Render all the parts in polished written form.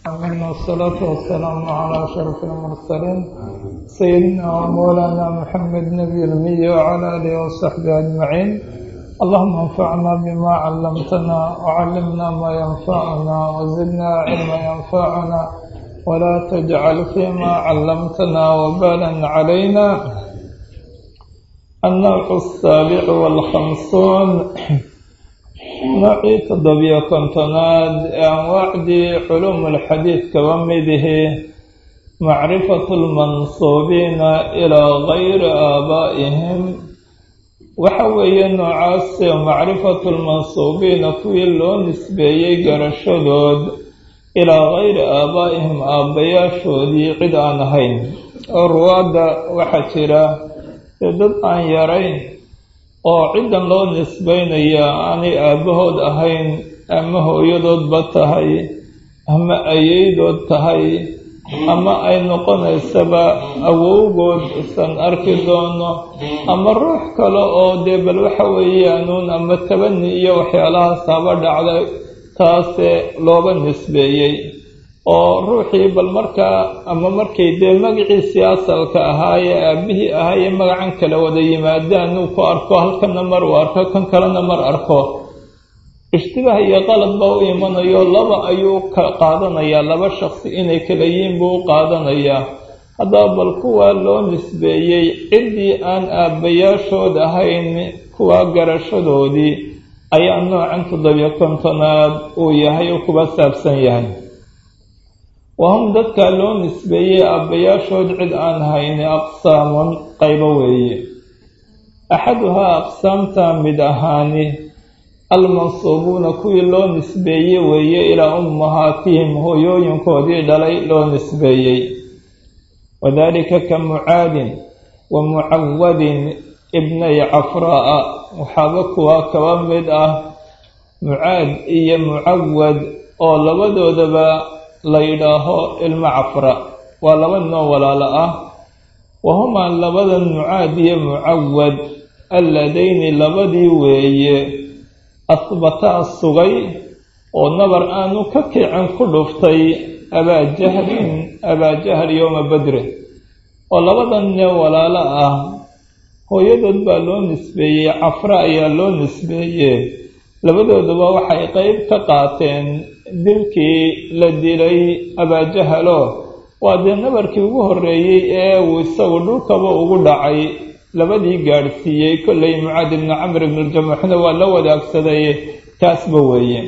آمين والصلاة والسلام على أشرف المرسلين سيدنا ومولانا محمد نبي الأمي وعلى آله وصحبه أجمعين. اللهم انفعنا بما علمتنا وعلمنا ما ينفعنا وزدنا علما ينفعنا ولا تجعل فيما علمتنا وبالا علينا. النوع السابع والخمسون نوعي تضبيا كنتناد أنواعدي علوم الحديث كومده معرفة المنصوبين إلى غير آبائهم وحوي النوعاس معرفة المنصوبين كويلو نسبيي قرشدود إلى غير آبائهم آبياشودي قدانهين الرواد وحشرة dad aan yarayn oo ciddan loo nisbaynaya aanay aabbahood ahayn ama hooyadoodba tahay ama ayeydood tahay ama ay noqonaysaba awowgood isan arki doono ama ruux kale oo dee bal waxa weeyaanuun ama tabani iyo waxyaalahaas haba dhacday taase looba nisbeeyey oo ruuxii bal markaa ama markay dee magaciisii asalka ahaayee aabbihii ahaayee magacan kala wada yimaadaan uu ku arko halkana mar uu arko kan kalena mar arko ishtibaah iyo qalad baa u imanayo laba ayuu ka qaadanayaa laba shakhsi inay kala yihiin buu u qaadanayaa. haddaba bal kuwaa loo nisbeeyey ciddii aan aabbayaashood ahayn kuwaa garashadoodii ayaa noocan 7 uu yahay oo kuba saabsan yahay. wahum dadka loo nisbeeyey aabbayaashood cid aan hayni aqsaamun qaybo weeye. axaduhaa aqsaamta mid ahaani almansuubuuna kuwii loo nisbeeyey weeye ilaa ummahaatihim hooyooyinkoodii dhalay loo nisbeeyey. wadaalika ka mucaadin wa mucawadin ibnay cafraa'a waxaaba kuwaa kaba mid ah mucaad iyo mucawad oo labadoodaba la yidhaaho ilmo cafra waa laba noo walaalo ah. wahumaa labadan mucaad iyo mucawad alladayni labadii weeye asbataa sugay oo nabar aanu ka kican ku dhuftay abaajahl yowma badrin oo labadan noo walaalo ah hooyadood baa loo nisbeeyey cafra ayaa loo nisbeeyey. labadoodaba waxay qayb ka qaateen dilkii la dilay abaajahalo waa dee nabarkii ugu horreeyey ee uu isagu dhulkaba ugu dhacay labadii gaadhsiiyey kollay mucaad ibnu camr ibnu ljamuuxna waa la wadaagsaday kaasba weeye.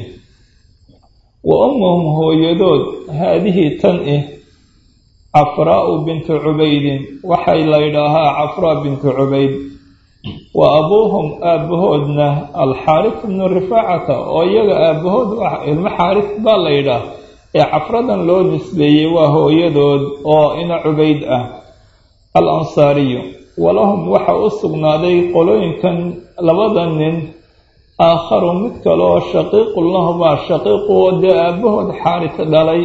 wa ummuhum hooyadood haadihii tan cafraa'u bintu cubaydin waxay la ydhaahaa cafraa bintu cubayd. wa abuuhum aabbahoodna alxaaris ibnu rifaacata oo iyaga aabbahood ilmo xaaris baa la yidhaah ee cafradan loo nisbeeyey waa hooyadood oo ina cubayd ah al ansaariyu. walahum waxa u sugnaaday qolooyinkan labada nin aakharu mid kaleoo shaqiiqun lahumaa shaqiiqoo dee aabbahood xaaris dhalay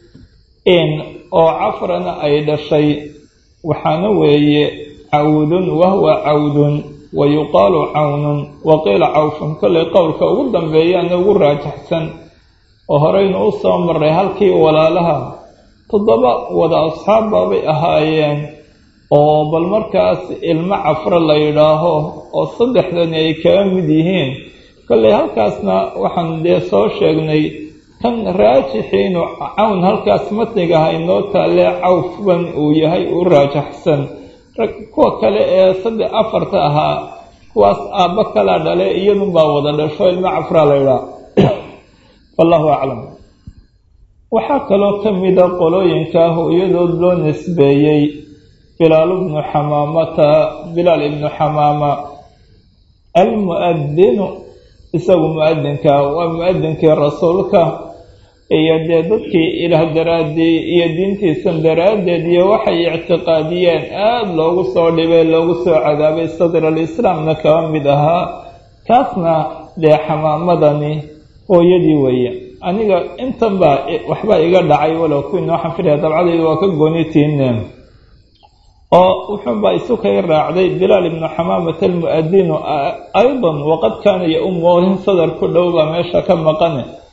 oo cafrana ay dhashay waxaana weeye cawdun wahuwa cawdun wa yuqaalu cawnun wa qiila cawfun kollay qowlka ugu dambeeyaana ugu raajaxsan oo horeynu u soo marray halkii walaalaha 7 wada asxaab baabay ahaayeen oo bal markaas ilmo cafro la yidhaaho oo 3dani ay kaga mid yihiin. kollay halkaasna waxaan dee soo sheegnay kan raajixiinu cawn halkaas matniga ha inoo taalee cawfban uu yahay u raajaxsan. kuwa kale ee 4 ahaa kuwaas aabba kala dhale iyadunbaa wada dhasho ilmo cafraa la yidhaah wallahu aclam. waxaa kaloo ka mida qolooyinka hooyadood loo nisbeeyey bilaal ibnu xamaama almu'adinu isagu mu'adinka waa mu'adinkii rasuulka iyo dee dadkii ilaah daraaddii iyo diintiisan daraaddeed iyo waxay ictiqaadiyeen aada loogu soo dhibay loogu soo cadaabay sadr alislaamna kaba mid ahaa. kaasna dee xamaamadani hooyadii weeye. aniga intan baa waxbaa iga dhacay walow kuwiina waxaan filaya dabcadaydu waa ka goonitiin oo wuxuunbaa isu kay raacday bilaal ibnu xamaamata almu'adinu aydan waqad kaana ya-ummuhin sadar ku dhow baa meesha ka maqane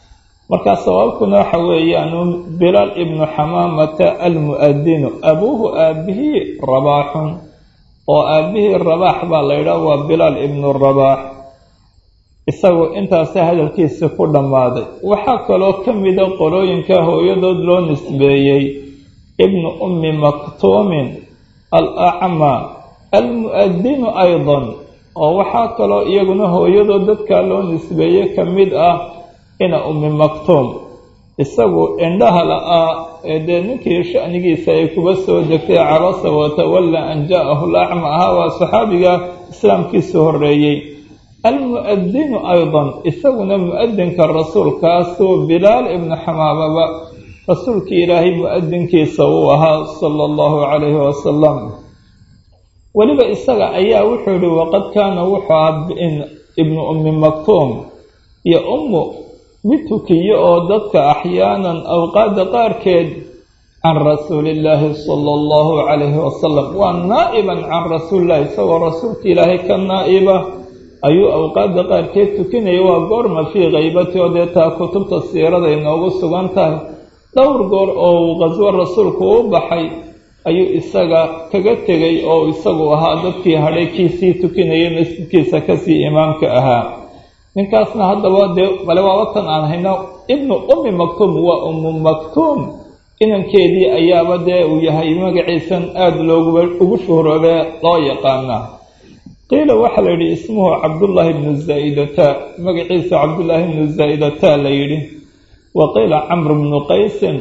markaa sawaabkuna waxa weeyaan bilaal ibnu xamaamata almu'adinu abuuhu aabihii rabaaxun oo aabihii rabaax baa la yidhaha waa bilaal ibnu rabaax isagu intaasa hadalkiisa ku dhammaaday. waxaa kaloo ka mida qolooyinka hooyadood loo nisbeeyey ibnu ummi maktuumin al-acmaa almu'adinu aydan, oo waxaa kaloo iyaguna hooyadood dadkaa loo nisbeeyey ka mid ah ina ummi maktuum, isagu indhaha la-aa ee dee ninkii sha'nigiisa ay kuba soo degtay cabasa watawalla an jaa'ahu lacma ahaa waa saxaabiga islaamkiisa horreeyey. almu'adinu aydan isaguna mu'adinka rasuulkaasoo bilaal ibnu xamaamaba rasuulkii ilaahay mu'adinkiisa uu ahaa sala allahu calayhi wasalam. weliba isaga ayaa wuxuu yihi waqad kaana wuxuu ahaa ibnu ummi maktuum iyo ummu mid tukiyo oo dadka axyaanan awqaada qaarkeed can rasuulillaahi sala allahu calayhi wasalam, waa naa'iban can rasuulillahi isagoo rasuulka ilaahay ka naa'iba ayuu awqaada qaarkeed tukinaya. waa goorma fii kaybati oo dee taa kutubta siirada inoogu sugan tahay. dhowr goor oo uu qaswo rasuulku u baxay ayuu isaga kaga tegay oo isagu ahaa dadkii hadhay kiisii tukinaya masjidkiisa kasii imaamka ahaa. ninkaasna haddaba dee bale waa watan aan hayno ibnu ummi maktuum waa ummu maktuum inankeedii ayaaba dee uu yahay magaciisan aada ugu shuhroobee loo yaqaanaa. qiila waxaa la yidhi ismuhu cabdullaahi ibnu zaa'idata, magaciisa cabdullaahi ibnu zaa'idata la yidhi. wa qiila camr bnu qaysin,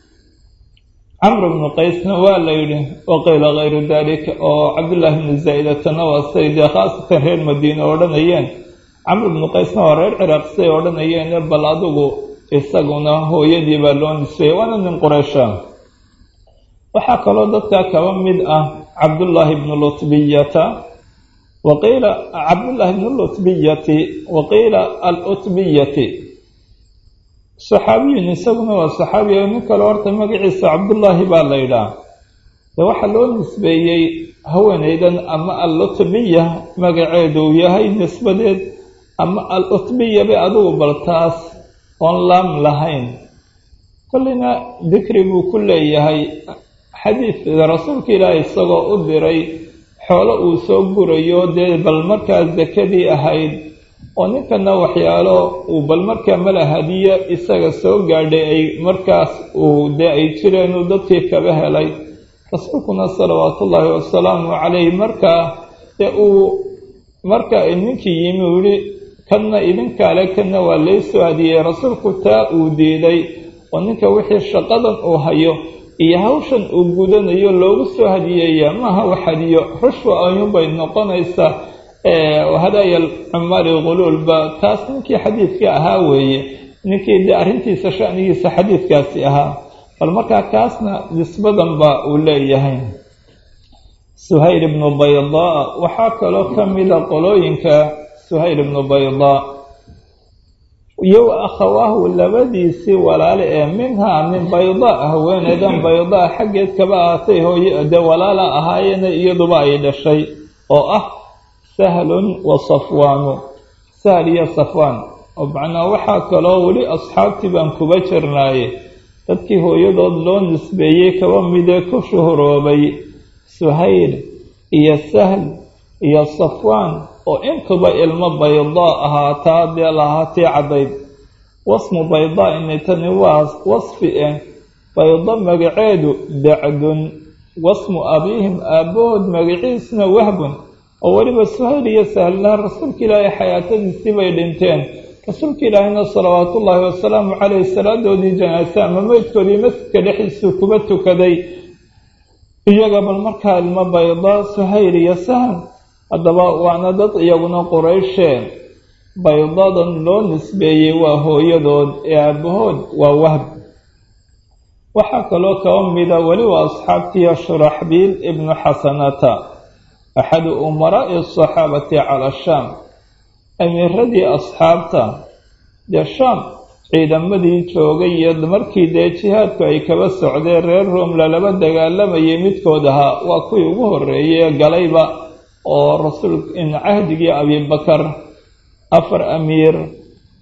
camr bnu qaysna waa la yidhi. wa qiila kayru daalika, oo cabdullaahi ibnu zaa'idatana waa say dee khaasatan reer madiine odhanayeen, camr bnu qaysna waa reer ciraaq say odhanayeen, bal adigu isaguna hooyadii baa loo nisbeeyey waana nin qureysha. waxaa kaloo dadkaa kaba mid ah cabdullaahi ibnu lutbiyata waqiila cabdullaahi ibnu lutbiyati waqiila alutbiyati, saxaabiyun isaguna waa saxaabiya. nin kale horta magaciisa cabdullaahi baa la yidhaah, dee waxaa loo nisbeeyey haweenaydan ama alutbiya magaceedu uu yahay nisbadeed ama alutbiya bay adigu bal taas oon laam lahayn. kollina dikri buu ku leeyahay xadiidka rasuulka ilaahay isagoo u diray xoolo uu soo gurayo dee bal markaa sakadii ahayd, oo ninkana waxyaalo uu bal markaa mala hadiye isaga soo gaadhay ay markaas uu dee ay jireen uu dadkii kaba helay. rasuulkuna salawaatullaahi wasalaamu calayh markaa dee uu marka ninkii yimi uu yihi kanna idinkaale kanna waa laysoo hadiyey. rasuulku taa uu diiday oo ninka wixii shaqadan uu hayo iyo hawshan uu gudanayo loogu soo hadiyeeyaa maaha wax hadiyo, rushwa ayuunbay noqonaysaa. hadaaya cumaari quluulba taas ninkii xadiidka ahaa weeye, ninkii dee arrintiisa sha'nigiisa xadiidkaasi ahaa. bal markaa kaasna nisbadan baa uu leeyahay. suhayl ibnu baydaa waxaa kaloo ka mida qolooyinka suhayl ibnu baydaa iyo akhawaahu labadiisii walaale ee minhaa min baydaa, haweeneydan baydaa xaggeed kaba ahaatay hooye dee walaala ahaayeen iyaduba ay dhashay, oo ah sahlun wa safwaanu, sahl iyo safwaan. oo macnaa waxaa kaloo weli asxaabtii baan kuba jirnaaye dadkii hooyadood loo nisbeeyey kaba midee ku shuhroobay suhayl iyo sahl iyo safwaan, oo intuba ilmo baydaa ahaataa dee lahaatii caddayd. wasmu baydaa inay tani waa wasfi ah, bayda magaceedu dacdun, wasmu abiihim aabbahood magaciisna wahbun. oo weliba suhayl iyo sahlna rasuulka ilaahay xayaatadiisii bay dhinteen. rasuulka ilaahayna salawaatullaahi wasalaamu caleyh salaadoodii janaasa ama meydkoodii masjidka dhexdiisuu kuba tukaday iyaga. bal markaa ilmo baydaa suhayl iyo sahl, haddaba waana dad iyaguna qurayshee. baydadan loo nisbeeyey waa hooyadood ee aabbahood waa wahb. waxaa kaloo kaba mida weliba asxaabtiya shuraxbiil ibnu xasanata, axadu umaraa'i asaxaabati cala shaam, amiiradii asxaabta dee shaam ciidamadii joogay iyo markii dee jihaadku ay kaba socdeen reer room lalaba dagaalamayay midkood ahaa. waa kuwii ugu horreeyey galayba oo rasuul in cahdigii abibakar 4 amiir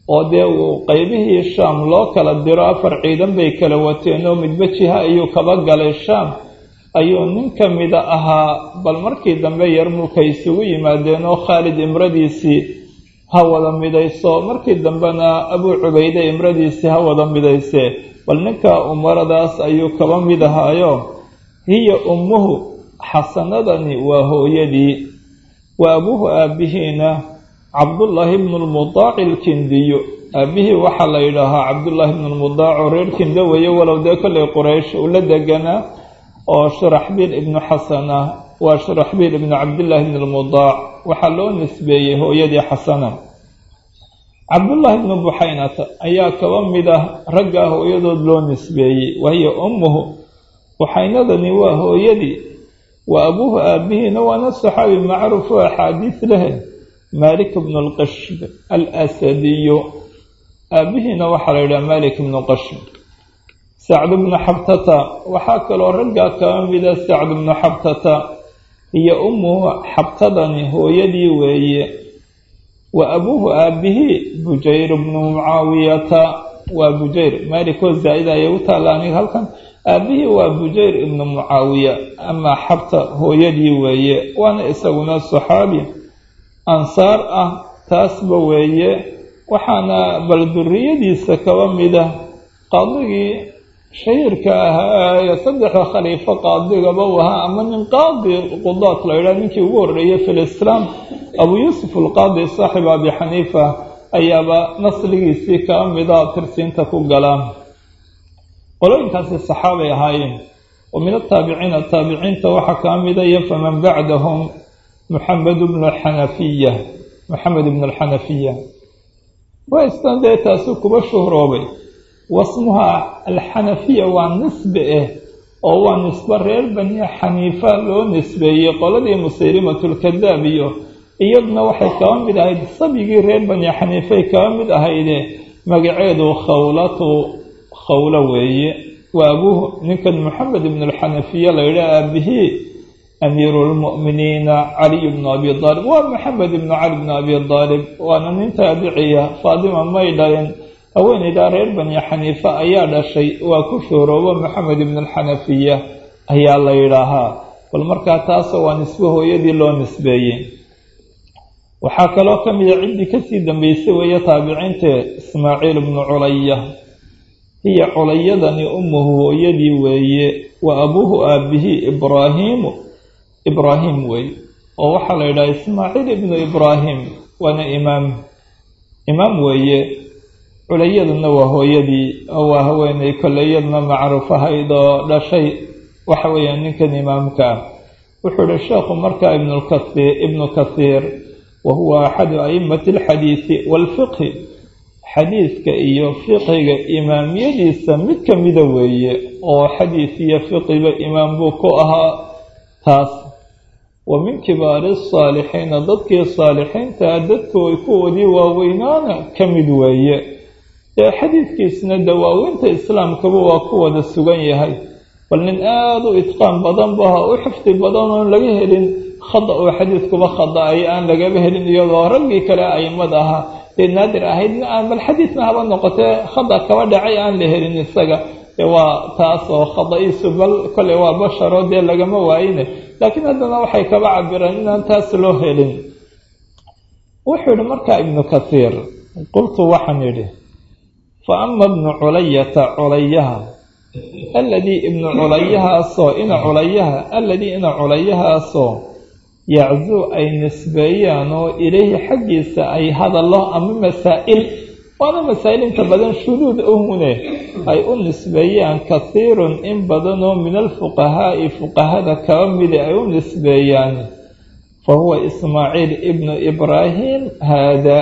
oo dee uu qaybihii shaam loo kala diro 4 ciidan bay kala wateen oo midba jiha ayuu kaba galay shaam ayuu nin ka mida ahaa. bal markii dambe yarmuuka isugu yimaadeen oo khaalid imradiisii ha wada midayso, markii dambena abuu cubayde imradiisii ha wada midayse. bal ninka umaradaas ayuu kaba mid ahaayo hiya ummuhu xasanadani waa hooyadii, wa abuuhu aabihiina cabdullaahi ibnu lmudaaci ilkindiyo. aabihii waxaa la yidhaahaa cabdullaahi ibnu lmudaac oo reer kinda weeye, walow dee kollay quraysh uu la deganaa, oo shuraxbiil ibnu xasana waa shuraxbiil ibnu cabdillaahi ibnu lmudaac. waxaa loo nisbeeyey hooyadii xasana. cabdullaahi ibnu buxaynata ayaa kaba mid ah raggaa hooyadood loo nisbeeyey, wahiya ummuhu. buxaynadani waa hooyadii, wa abuuhu aabihiina waana saxaabi macruuf oo axaadiis leh, maalik ibnu lqashb alasadiyo. aabihiina waxaa la yidhaha maalik ibnu qashb. sacd ibnu xabtata waxaa kaloo raggaa kaba mida sacd ibnu xabtata, iyo ummuhu xabtadani hooyadii weeye, wa abuuhu aabihii bujayr ibnu mucaawiyata. waa bujayr, maalikoo zaa'ida ayay u taalla aniga halkan. aabihii waa bujayr ibnu mucaawiya, amaa xabta hooyadii weeye, waana isaguna saxaabi ansaar ah taasba weeye. waxaana bal duriyadiisa kaba mida qaadigii shahiirka ahaa ee 3 khaliifo qaadigaba u ahaa, ama nin qaadi qudaat la yidhaha ninkii ugu horreeyey fi lislaam, abuu yuusuf alqaadi saaxib abi xaniifa ayaaba nasligiisii kaba mida tirsiinta ku galaan. qolooyinkaasi saxaabay ahaayeen. wa min ataabiciina taabiciinta waxaa kaba mida iyo faman bacdahum maxamed ibnu alxanafiya. waa istan dee taasi kuba shuhroobay. wasmuha alxanafiya waa nisbe oo waa nisbe reer bani xaniifa loo nisbeeyey. qoladii musaylimatulkadaab iyo iyaduna waxay kaba mid ahayd sabigii reer bani xaniifay kaba mid ahayde, magaceedu khawlo weeye. waa abuuhu ninkan maxamed ibnu alxanafiya la yidhaha aabihii amiiru lmu'miniina caliy bnu abi aalib. waa maxamed ibnu cali bnu abi aalib, waana nin taabiciya. faadima may dhalin, haweeneydaa reer bani xaniifa ayaa dhashay. waa ku shooroobo maxamed ibnu alxanafiya ayaa la yidhaahaa. bal markaa taasoo waa nisbe hooyadii loo nisbeeyey. waxaa kaloo ka mida ciddii kasii dambeysay weeye taabiciintee ismaaciil ibnu culaya. hiya culayadani ummuhu hooyadii weeye, wa abuuhu aabihii ibraahim weeye. oo waxaa la yidhaha ismaaciil ibnu ibraahim, waana imaam weeye. culayaduna waa hooyadii, oo waa haweeney kolleyadna macruuf ahayd oo dhashay waxa weeyaan ninkan imaamka. wuxuu yihi sheekhu markaa ibnu kathiir wa huwa axadu a'immati alxadiisi waalfiqhi. xadiiska iyo fiqiga imaamiyadiisa mid ka mida weeye, oo xadiis iyo fiqiba imaam buu ku ahaa taas. wa min kibaari saalixiina, dadkii saalixiintaa dadkooy kuwoodii waaweynaana ka mid weeye. xadiidkiisna dawaaweynta islaamkaba waa ku wada sugan yahay. bal nin aada u itqaan badan baha, u xifdi badan oon laga helin khada oo xadiidkuba khada-ay aan lagaba helin, iyadoo raggii kale aimad ahaa dee naadir ahaydna aan bal xadiidna haba noqotee khada kaba dhacay aan la helin isaga. waa taas oo khada-iisu bal kole waa basharo dee lagama waayine, laakiin haddana waxay kaba cabireen inaan taas loo helin. wuxuu yihi markaa ibnu kathiir, qultu waxaan yidhi fa ama ibnu culayata culayaha alladii ibnu culayahaasoo ina culayahaasoo yaczuu ay nisbeeyaan oo ilayhi xaggiisa ay hadallo ama masaa'il, waana masaa'il inta badan shuduud uhune ay u nisbeeyaan kathiirun in badanoo min alfuqahaa'i fuqahada kaba mida ay u nisbeeyaan. fa huwa ismaaciil ibnu ibraahim haada.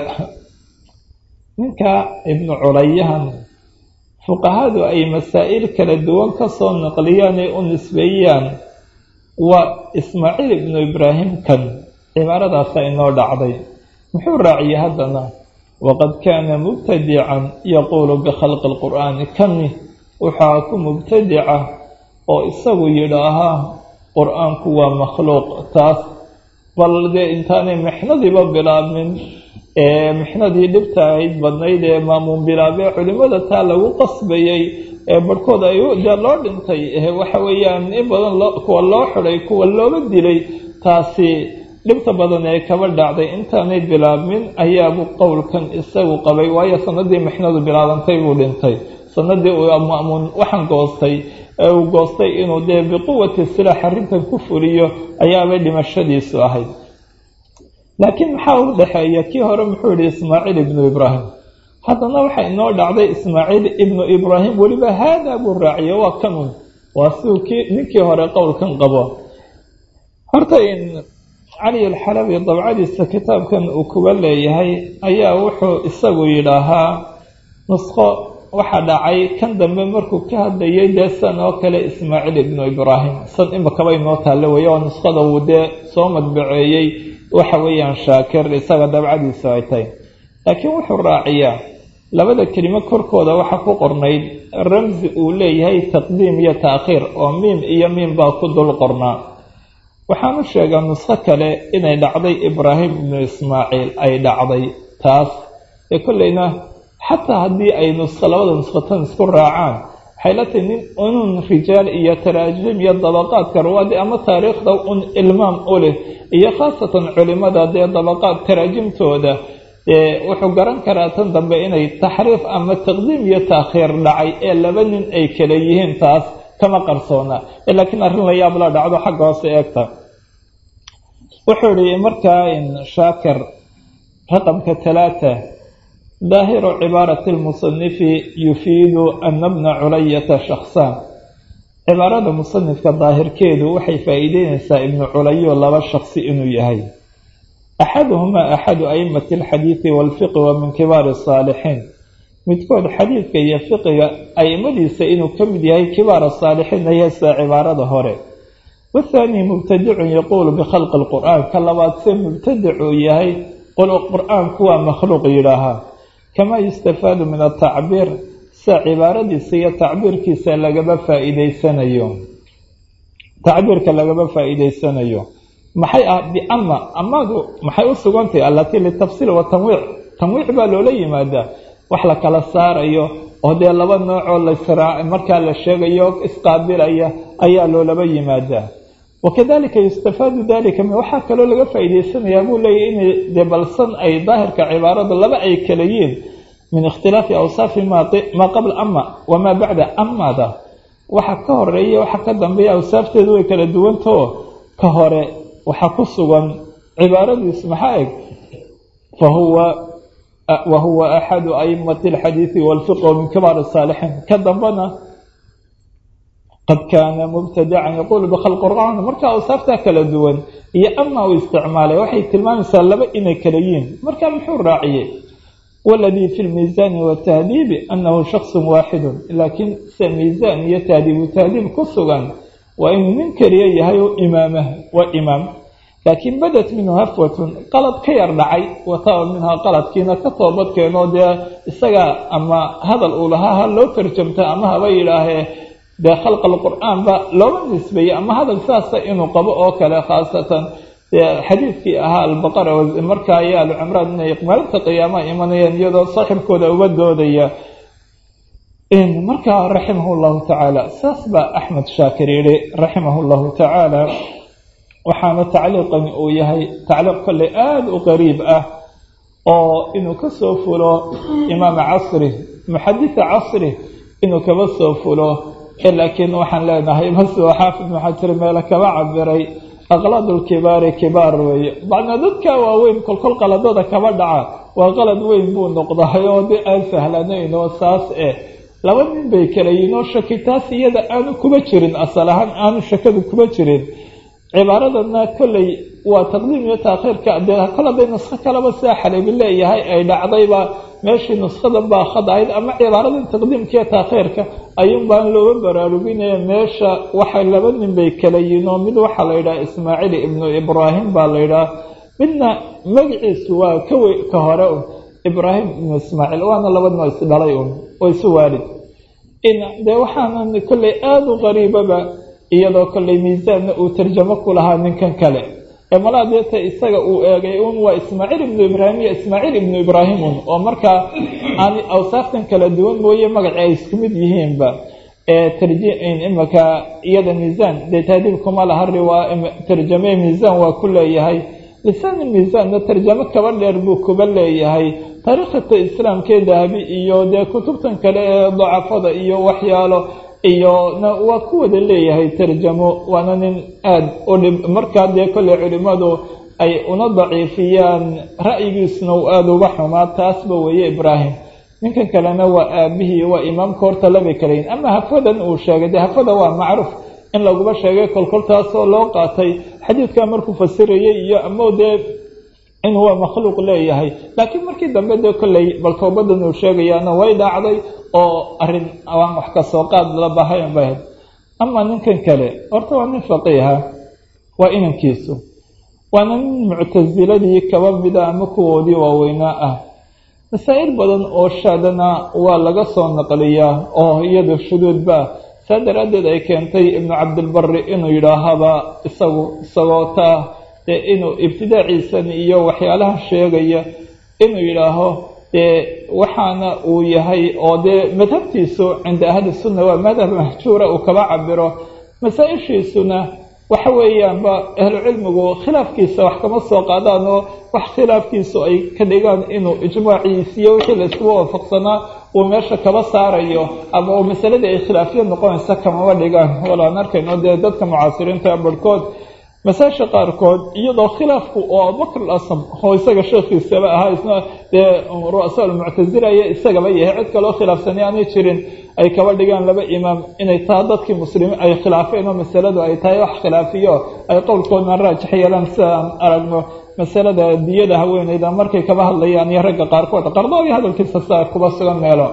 ninka ibnu culayahan fuqahadu ay masaa'il kala duwan ka soo naqliyaan ay u nisbeeyaan waa ismaaciil ibnu ibraahim kan. cibaaradaasa inoo dhacday. muxuu raaciyey haddana waqad kaana mubtadican yaquulu bikhalqi lqur'aani. kani waxaa ku mubtadica oo isagu yidhaahaa qur-aanku waa makhluuq. taas bal dee intaanay mixnadiiba bilaabmin mixnadii dhibta ahayd badnayd ee maamuun bilaabee culimada taa lagu qasbayey barhkood ay dee loo dhintay waxa weeyaan in badan kuwa loo xiday kuwa looga dilay taasi dhibta badan ee kaba dhacday intaanay bilaabmin ayaabuu qowlkan isagu qabay waayo sanadii mixnadu bilaabantay buu dhintay sanadii uu ma'muun waxaan goostay uu goostay inuu dee biquwati silaax arrintan ku fuliyo ayaabay dhimashadiisu ahayd laakiin maxaa u dhexeeya kii hore muxuu yihi ismaaciil ibnu ibraahim haddana waxaa inoo dhacday ismaaciil ibnu ibraahim weliba haadaa buu raaciye waa kanun waa siduu ninkii hore qowlkan qabo horta cali alxalabi dabcadiisa kitaabkan uu kuba leeyahay ayaa wuxuu isagu yidhaahaa nusqo waxaa dhacay kan dambe markuu ka hadlayay dee san oo kale ismaaciil ibnu ibraahim san imakaba inoo taalle weeye oo nusqada uu dee soo madbaceeyey waxa weeyaan shaakir isaga dabcadiisa ay tahay laakiin wuxuu raaciyaa labada kelimo korkooda waxaa ku qornayd ramsi uu leeyahay taqdiim iyo taakhiir oo miim iyo miim baa ku dul qornaa waxaanu sheegaa nusqo kale inay dhacday ibraahim ibnu ismaaciil ay dhacday taas ee kolleyna xataa haddii ay labada nusqatan isku raacaan waxay la tahay nin unun rijaal iyo taraajim iyo dabaqaadka rawaadi ama taariikhda un ilmaam u leh iyo khaasatan culimada dee dabaqaad taraajimtooda wuxuu garan karaa tan dambe inay taxriif ama taqdiim iyo taakhiir dhacay ee laba nin ay kala yihiin taas kama qarsoona laakiin arrin la yaab la dhacdo xagga hoose eegta wuxuu yihi markaa shaakir raqamka 3 daahiru cibaarati lmusanifi yufiidu ana bna culayata shakhsaan cibaarada musanifka daahirkeedu waxay faa'iideynaysaa ibnu culayo laba shaksi inuu yahay axaduhumaa axadu aimati alxadiidi waalfiqi wa min kibaari asaalixiin midkood xadiidka iyo fiqiga aimadiisa inuu ka mid yahay kibaara saalixiin ayasa cibaarada hore wathaani mubtadicun yaquulu bikhalqi lqur'aan ka labaad se mubtadicuu yahay qur-aanku waa makhluuq yidhaahaa kamaa yustafaadu min atacbiir sa cibaaradiisa iyo tacbiirkiisa lagaba faa'iideysanayo tacbiirka lagaba faa'iideysanayo maxay ah biama amadu maxay u sugantahay allatii litafsiil wa tanwiic tanwiic baa loola yimaadaa wax la kala saarayo oo dee laba noocoo lasraac markaa la sheegayo isqaabilaya ayaa loolaba yimaadaa wakadalika yustafaadu dalika waxaa kaloo laga faa'iideysanayaa buu leeyahy inay dee balsan ay daahirka cibaarada laba ay kala yihiin min ikhtilaafi awsaafi maa qabla ama wamaa bacda amada waxa ka horeeya waxa ka dambeeya awsaafteedu way kala duwantao ka hore waxaa ku sugan cibaaradiis maxaa eg wahuwa axadu aimati alxadiidi waalfiqh min kibaar saalixiin ka dambana qad kaana mubtadacan yaquulu bikhalqi qur'aan marka awsaaftaa kala duwan iyo ama uu isticmaalay waxay tilmaamaysaa laba inay kala yihiin marka muxuu raaciyey waladii fi lmiisaani watahdiibi annahu shaksun waaxidun laakiin se miisaan iyo tahdiibu tahdiib ku sugan waa inuu nin keliya yahay oo imaamah waa imaam laakiin badat minhu hafwatun qalad ka yar dhacay wataaba minhaa qaladkiina ka toobadkeenoo dee isaga ama hadal uu lahaa ha loo tarjamta ama haba yidhaahee dee khalqa alqur'aan ba looma nisbeeyey ama hadal saasa inuu qabo oo kale khaasatan xadiidkii ahaa albaqara markaa iyo alcimraan inay maalinta qiyaamaha imanayaan iyadoo saaxibkooda uga doodaya markaa raximah llahu tacaala saas baa axmed shaakir yihi raximah llahu tacaala waxaana tacliiqani uu yahay tacliiq kolley aada u qariib ah oo inuu ka soo fulo imaama casri muxaditha casri inuu kaba soo fulo laakiin waxaan leenahay masoo xaafid maxajir meele kaba cabiray aqlad lkibaari kibaar weeye macnaa dadka waaweyn kolkol qaladada kaba dhaca waa qalad weyn buu noqday oo de aan sahlanayn oo saas laba nin bay kala yihiin oo shaki taas iyada aanu kuba jirin asal ahaan aanu shakadu kuba jirin cibaaradana kolley waa taqdiim iyo taakhiirka dee kol haday nusko kaleba sidaa xaleebi leeyahay ay dhacdayba meeshii nuskadan baa khad ahayd ama cibaaradan taqdiimka iyo taakhiirka ayuun baan looga baraarujinaya meesha waxay laba nin bay kala yihiin oo mid waxaa la yidhaha ismaaciil ibnu ibraahim baa la yidhaha midna magaciisu waa ka hore un ibraahim ibnu ismaaciil waana labadnoo isdhalay un oo isu waalid dee waxaana kolley aada u qariibaba iyadoo kolley miisaanna uu tarjamo ku lahaa ninkan kale malaa deeta isaga uu eegay un waa ismaaciil ibnu ibraahim iyo ismaaciil ibnu ibraahimun oo markaa aan awsaaftan kala duwan mooye magaci ay isku mid yihiinba imaka iyada miisaan dee taadiib kuma laha tarjame miisaan waa ku leeyahay lisaan miisaanna tarjamo kaba dheer buu kuba leeyahay taariikhata islaamkee dahabi iyo dee kutubtan kale ee dacafada iyo waxyaalo iyo waa ku wada leeyahay tarjamo waana nin aada u dhib markaa dee kolley culimadu ay una daciifiyaan ra'yigiisna uu aada uga xumaa taasba weeye ibraahim ninkan kalena waa aabihii waa imaamka horta labay kalayiin ama hafadan uu sheegay dee hafada waa macruuf in laguba sheegay kolkoltaasoo loo qaatay xadiidkaa markuu fasirayay iyo ama dee inuu waa makhluuq leeyahay laakiin markii dambe dee kolley bal toobadan uu sheegayaana way dhacday oo arrin aan wax ka soo qaad la bahayn bahayd ama ninkan kale horta waa nin faqiiha waa inankiisu waana nin muctasiladii kaba mida ama kuwoodii waaweynaa ah masaa'il badan oo shaadana waa laga soo naqliyaa oo iyada shuduudba saa daraaddeed ay keentay ibnu cabdilbari inuu yidhaahaba isagoo taa dee inuu ibtidaaciisan iyo waxyaalaha sheegaya inuu yidhaaho dee waxaana uu yahay oo dee madhabtiisu cinda ahli sunna waa madhab mahjuura uu kaba cabiro masaa-ishiisuna waxa weeyaanba ahlucilmigu khilaafkiisa wax kama soo qaadaan oo wax khilaafkiisu ay ka dhigaan inuu ijmaaciisiyo wixii la iskuba waafaqsanaa uu meesha kaba saarayo ama uu masaladii ay khilaafiya noqonaysa kamaba dhigaan walaan arkayno dee dadka mucaasiriinta barhkood masaasha qaarkood iyadoo khilaafku oo abubakr alasam oo isaga sheekhiisaba ahaa isna dee ru'asaa almuctasila iyo isagaba yahay cid kaloo khilaafsani aanay jirin ay kaba dhigaan laba imaam inay taa dadkii muslimiin ay khilaafeen oo masaladu ay tahay wax khilaafiyo ay qowlkoodna raajix yeelaan sida aan aragno masalada diyada haweeneyda markay kaba hadlayaan iyo ragga qaarkood qardoobi hadalkiisa saa kuba sugan meelo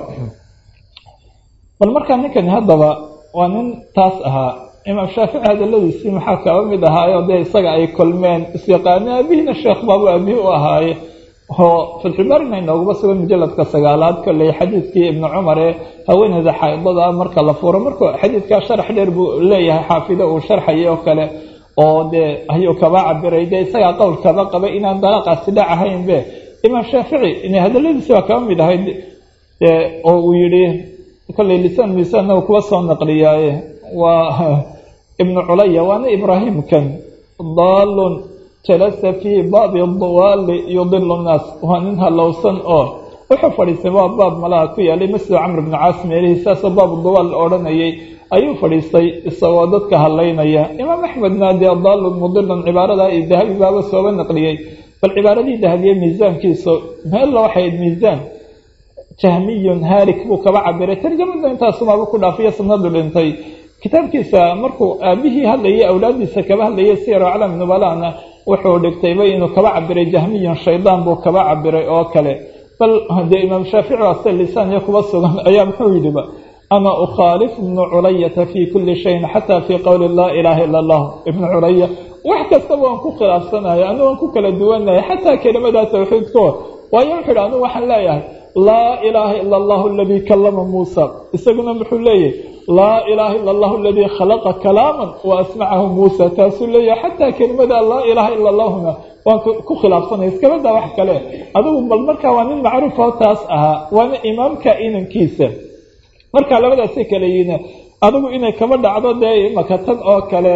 bal markaa ninkani haddaba waa nin taas ahaa imaam shaafici hadaladiisii maxaa kaba mid ahaayo dee isaga ay kulmeen isyaqaane aabihina sheekh baabu aabihi u ahaaye oo fatxulbaarina inooguba sugan mujaladka 9aad kolley xadiidkii ibnu cumar ee haweeneyda xaaidada marka la furo markuu xadiidkaa sharax dheer buu leeyahay xaafido uu sharxayay oo kale oo dee ayuu kaba cabiray dee isagaa qowl kaba qabay inaan dalaaqaasi dhac ahaynbe imaam shaafici inay hadaladiisi waa kaba mid ahayd oo uu yidhi kolley lisaan miisaanna uu kuwa soo naqliyaaye waa ibnu culaya waana ibraahimkan daalun jalasa fii baabi dawaali yudilu nnaas waa nin halowsan oo wuxuu fadhiistay waa baab malaha ku yaalay masjid camr bni caas meelihii saasoo baabu dawaal la odhanayay ayuu fadhiistay isagoo dadka hadlaynaya imaam axmedna dee daalun mudilun cibaarada iyo dahabi baaba sooba naqliyey bal cibaaradii dahabiye miisaankiisu meella waxay ayd miisaan jahmiyun haalik buu kaba cabiray tarjamada intaasumaaba ku dhaafiyo sanadu dhintay kitaabkiisa markuu aabihii hadlayay awlaadiisa kaba hadlayay siyar aclam nubalana wuxuu dhigtayba inuu kaba cabiray jahmiyan shaydaan buu kaba cabiray oo kale bal dee imaam shaafici ase lisaan iyo kuba sugan ayaa muxuu yidhiba ana ukhaalifu ibnu culayata fii kulli shayin xataa fii qowli laa ilaaha ila allah ibnu culaya wax kastaba waan ku khilaafsanaya anu waan ku kala duwanahay xataa kelimada tawxiidko waayo wuxuu yidhi anu waxaan leeyahay laa ilaaha ila allahu aladii kallama muusa isaguna muxuu leeyahay laa ilaaha ila allahu aladii khalaqa kalaaman wa asmacahu muusa taasuu leeyahay xataa kelimada laa ilaaha ila allahuna waan ku khilaafsanaya iskabadaa wax kale adigu bal markaa waa nin macruuf oo taas ahaa waana imaamka inankiisa markaa labadaasay kale yihiin adigu inay kaba dhacdo dee imaka tan oo kale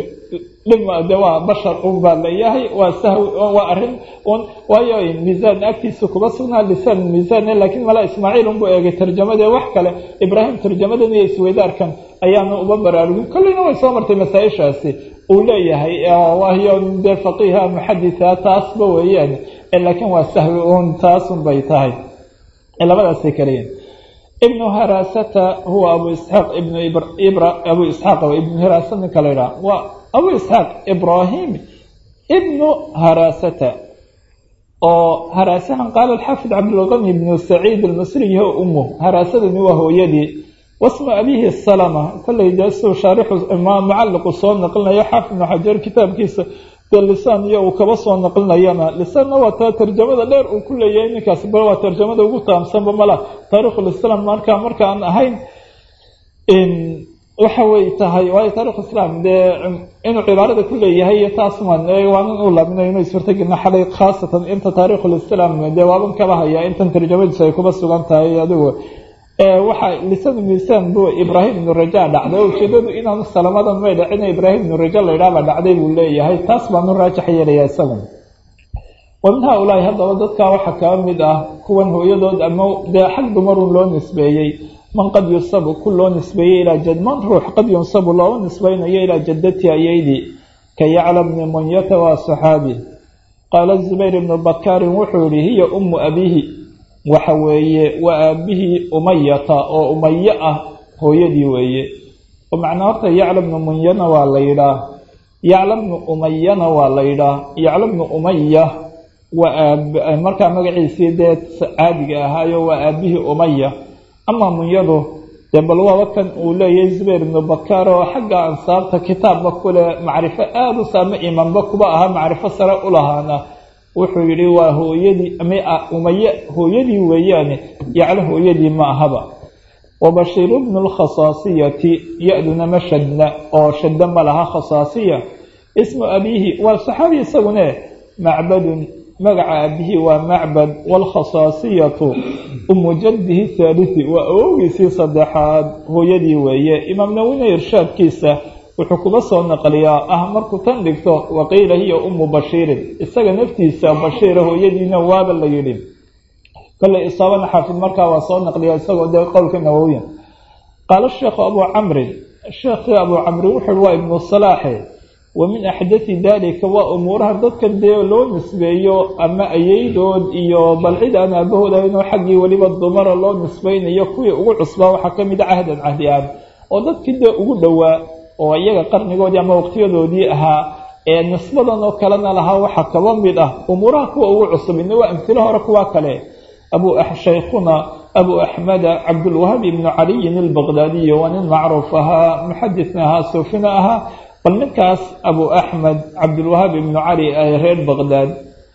de waa bashar un baa leeyahay waa sahwi waa arrin un waayo miisaan agtiisa kuba sugnaa lisaan miisaan laakiin mala ismaaciil unbuu eegay tarjamadee wax kale ibraahim tarjamadan iyo isweydaarkan ayaana uba baraarugin kolleyna way soo martay masaa-ishaasi uu leeyahay waayo dee faqiiha muxaditha taasba weeyaan laakiin waa sahwi un taasun bay tahay labadaasay kaleyihin ibnu harasata huwa abu isxaaq abu isxaaq ibnu harasa ninka la yidhaha waa abu isxaaq ibraahim ibnu harasata oo harasahan qaala alxaafid cabdilqani ibnu saciid almasriyi ho umuh harasadani waa hooyadii wasma abihi salama kolley dee suu shaarixu mucalliqu soo naqlinayo xaafid ibnu xajar kitaabkiisa dee lisaan iyo uu kaba soo naqlinayana lisaanna waa taa tarjamada dheer uu ku leeyahay ninkaasi bal waa tarjamada ugu taamsanba mala taariikhulislaam markaan ahayn waxa way tahay waayo taariikh islaam dee inuu cibaarada ku leeyahay iyo taas waanan u laabinayo inuu suurtagelina xalay khaasatan inta taariikhul islaam dee waaban kaba hayaa intan tarjamadiisa ay kuba sugan tahay adigu waxa lisanu miisaan buu ibraahim ibnu rajaa dhacday ujeedadu inaanu salamadan may dhacina ibraahim ibnu raja la yidhaha baa dhacday buu leeyahay taas baanu raajax yeelayaa isagu wa min haa-ulaahi haddaba dadkaa waxaa kaa mid ah kuwan hooyadood ama dee xag dumarun loo nisbeeyey man qad yusabu ku loo nisbeeyey ilaa man ruux qad yunsabu looga nisbaynayo ilaa jadati ayaydii ka yacla bni munyata waa saxaabi qaala zubayr ibnu bakaarin wuxuu yihi hiya ummu abiihi waxa weeye waa aabihii umayata oo umaye ah hooyadii weeye oo macnaa horta yacla bnu munyana waa la yidhaah yacla bnu umayana waa la yidhaah yacla bnu umaya waa markaa magaciisii dee caadiga ahaayo waa aabihii umaya ama munyadu dee bal waaba kan uu leeyahay zubayr ibnu bakaar oo xagga ansaabta kitaabba kule macrifo aada u saama imanba kuba ahaa macrifo sare u lahaana wuxuu yidhi waa hooyadii umaye hooyadii weeyaane yaclo hooyadii ma ahaba wa bashiiru bnu lkhasaasiyati ya-duna ma shadna oo shadda ma laha khasaasiya ismu abiihi waa saxaabi isagune macbadun magaca aabihii waa macbad waalkhasaasiyatu umu jaddihi thaalithi waa awowgiisii saddexaad hooyadii weeye imaam nawina irshaadkiisa wuxuu kuba soo naqliyaa markuu tan dhigto waqiila hiya ummu bashiirin isaga naftiisa bashiira hooyadiina waaba la yidhi kolley isaabana xaafid markaa waa soo naqliyaa isagoo dee qowlka nawowiya qaala sheekhu abuu camrin sheekhii abuu camrin wuxuuhi waa ibnu salaaxe wa min axdati daalika waa umuuraha dadkan dee loo nisbeeyo ama ayeydood iyo bal cid aan aabahooda inuu xaggii weliba dumara loo nisbaynayo kuwii ugu cusbaa waxaa ka mid a cahdan cahdi aan oo dadkii dee ugu dhowaa oo iyaga qarnigoodii ama waqtiyadoodii ahaa ee nisbadan oo kalena lahaa waxaa kaba mid ah umuuraha kuwa ugu cusubina waa amhilo hore kuwa kale shaykhuna abu axmeda cabdulwahaab ibnu caliyin albaqdaadiyi waa nin macruuf ahaa muxadisna ahaa suufina ahaa bal ninkaas abu axmed cabdulwahaab ibnu cali ee reer baqdaad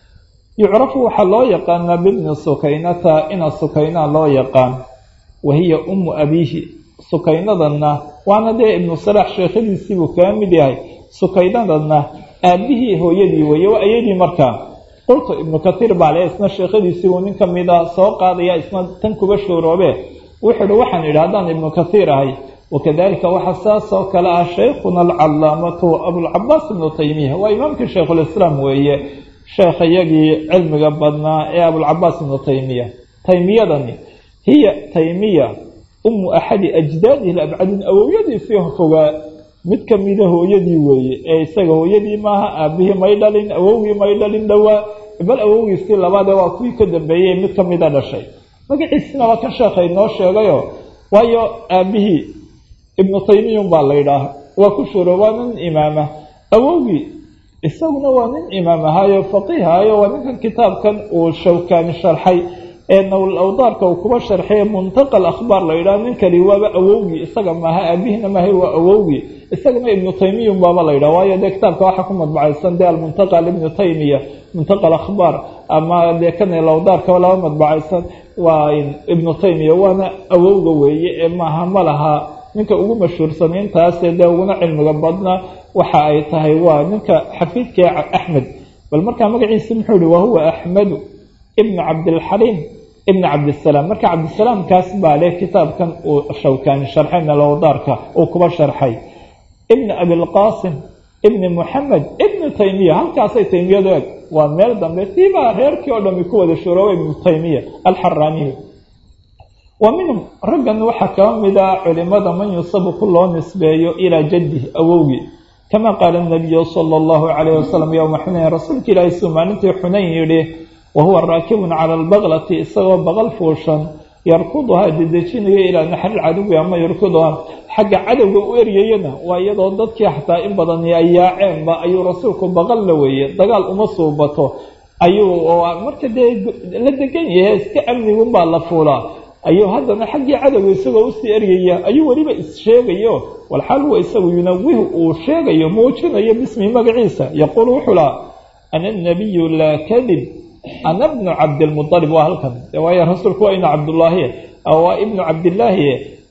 yucrafu waxaa loo yaqaanaa bibni sukaynata ina sukayna loo yaqaan wahiya ummu abiihi sukaynadanna waana dee ibnu salaax sheekhadiisiibuu kaga mid yahay sukaynadanna aabihii hooyadii weeye waa ayadii markaa qultu ibnu katiir baa le isna sheekhadiisiibuu nin ka mid a soo qaadaya isna tan kuba shooroobe wuxuu ihi waxaan idhi haddaan ibnu katiir ahay wakadalika waxaa saas oo kale ah shaykhuna alcalaamatu abulcabaas ibnu taymiya waa imaamkii shaykhulislaam weeye sheekhayagii cilmiga badnaa ee abulcabaas ibnu taymiya taymiyadani hiya taymiya ummu axadi ajdaadihi labcadin awowyadiisii fogaa mid ka mida hooyadii weeye ee isaga hooyadii maaha aabihii may dhalin awowgii may dhalin dhowaa bal awowgiisii labaadee waa kuwii ka dambeeyey mid ka mida dhashay magaciisina waa kan sheekhay noo sheegayo waayo aabihii ibnu taymiyun baa la yidhaaha waa ku shuro waa nin imaama awowgii isaguna waa nin imaam ahaayo faqiihaayo waa ninkan kitaabkan uu shawkaani sharxay ee nawl awdaarka uu kuba sharxay muntaqa akhbaar la yidhaha ninkani waaba awowgii isaga maaha aabihina maahay waa awowgii isagana ibnu taymiyun baaba la yidhaha waayo dee kitaabka waxaa ku madbacaysan dee almuntaqa libnu taymiya muntaqa akhbaar ama dee kan awdaarka laba madbacaysan waa ibnu taymiya waana awowga weeye ee maaha ma laha ninka ugu mashhuursan intaasee dee uguna cilmiga badna waxa ay tahay waa ninka xafiidka axmed bal markaa magaciisa muxuu ihi wahuwa axmedu ibnu cabdilxaliim ibnu cabdisalaam marka cabdisalaamkaas baa leh kitaabkan uu shawkaani sharxay nalawdaarka uu kuba sharxay ibnu abilqaasim ibni muxamed ibnu taymiya halkaasay taymiyadu eg waa meel dambe siibaa reerkii oo dhami ku wada shurooba ibnu taymiya alxaraaniyu wa minhum raggan waxaa kaba mid ah culimada man yusabu ku loo nisbeeyo ilaa jaddihi awowgii kama qaala nabiyu sala allahu calayh wasalam yowma xunayn rasuulka ilaahay suu maalintii xunayn yidhi wahuwa raakibun cala albaqlati isagoo baqal fuushan yarkuduhaa dedejinayo ilaa naxri cadowi ama yarkuduhaa xagga cadowga u eryayana waa iyadoo dadkii xataa in badani ay yaaceenba ayuu rasuulku baqal la weeye dagaal uma suubato ayuu marka dee la degan yahay iska amnigunbaa la fuulaa ayuu haddana xaggii cadowga isagoo usii eryaya ayuu weliba issheegayo walxaal huwa isagu yunawihu uu sheegayo muujinayo bismi magaciisa yaquulu wuxuu lahaa ana nabiyu laa kadib ana bnu cabdilmualib waa halkan waayo rasuulku waa ibnu cabdullaahi waa ibnu cabdillaahi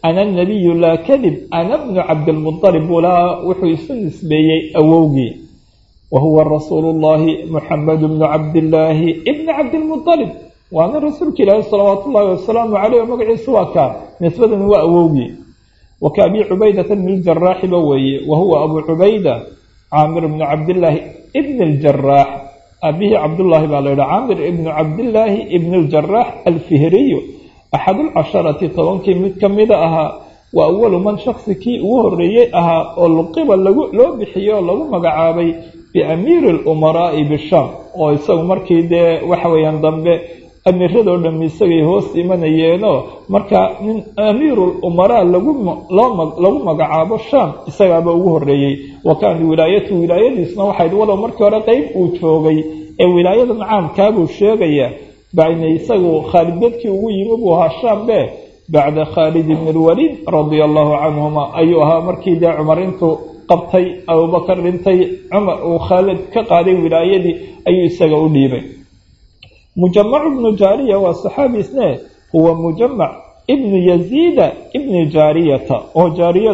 ana nabiyu laa kadib ana bnu cabdilmualib walaa wuxuu isu nisbeeyey awowgii wa huwa rasuulu llahi muxamedu bnu cabdillaahi ibni cabdilmualib waana rasuulka ilaahi salawaatu ullaahi wasalaamu caleyh oo magaciisu waa kaa nisbadani waa awowgii waka abi cubaydata bni ljaraaxiba weeye wa huwa abu cubayda caamir bnu cabdillaahi ibni aljaraax aabihii cabdullaahi baa la yidhaha caamir ibnu cabdillaahi ibni aljaraax alfihriyu axadulcasharati tobankii mid ka mida ahaa wa awalu man shaksi kii ugu horreeyey ahaa oo luqiba loo bixiyey oo lagu magacaabay biamiiri alumaraa'i bishaam oo isagu markii dee waxa weeyaan dambe amiiradoo dhammi isagay hoos imanayeenoo marka nin amiirulumaraa lagu magacaabo shaam isagaaba ugu horreeyey wa kaana wilaayatu wilaayadiisna waxayd walow markii hore qeyb uu joogay ee wilaayadan caamkaabuu sheegaya bacna isagu khaalid dadkii ugu yimi buu ahaa shaam be bacda khaalid ibni alwaliid radia allahu canhuma ayuu ahaa markii dee cumar intuu qabtay abubakar dhintay cumar uu khaalid ka qaaday wilaayadii ayuu isaga u dhiibay mujamacu bnu jaariya waa saxaabi isne huwa mujamac ibnu yaziida ibni jaariyata oo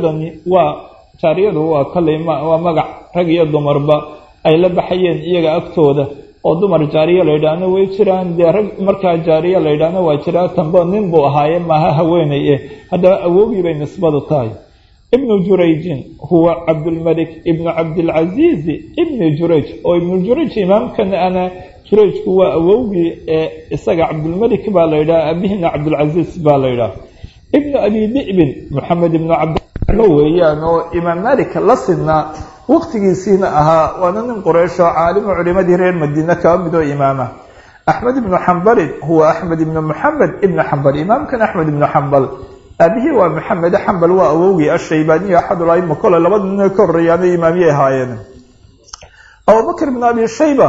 jaariyadu waa kalley waa magac rag iyo dumarba ay la baxayeen iyaga agtooda oo dumar jaariya la yidhaahna way jiraan dee rag markaa jaariya la yidhaahna waa jiraa tanbo nin buu ahaaye maaha haweenay haddaba awowgii bay nisbadu tahay ibnu jurayjin huwa cabdulmalik ibnu cabdilcaziizi ibni jurayj oo ibnu jurayj imaamkan ana jurayjku waa awowgii ee isaga cabdulmalik baa la yidhaha abihina cabdulcaziiz baa la yidhaha ibnu abi di'bin moxamed ibnu cabdilo weeyaan oo imaam malik la sidnaa waqtigiisiina ahaa waana nin quraysh oo caalimo culimadii reer madiine kaba mid oo imaama axmed ibnu xambalin huwa axmed ibnu moxamed ibnu xambal imaamkan axmed ibnu xambal aabihii waa maxamed xambal waa awowgii ashaybaaniyo axadulaima kole labada nin ka horreeyaana imaamiyay ahaayeen abubakr ibnu abi shayba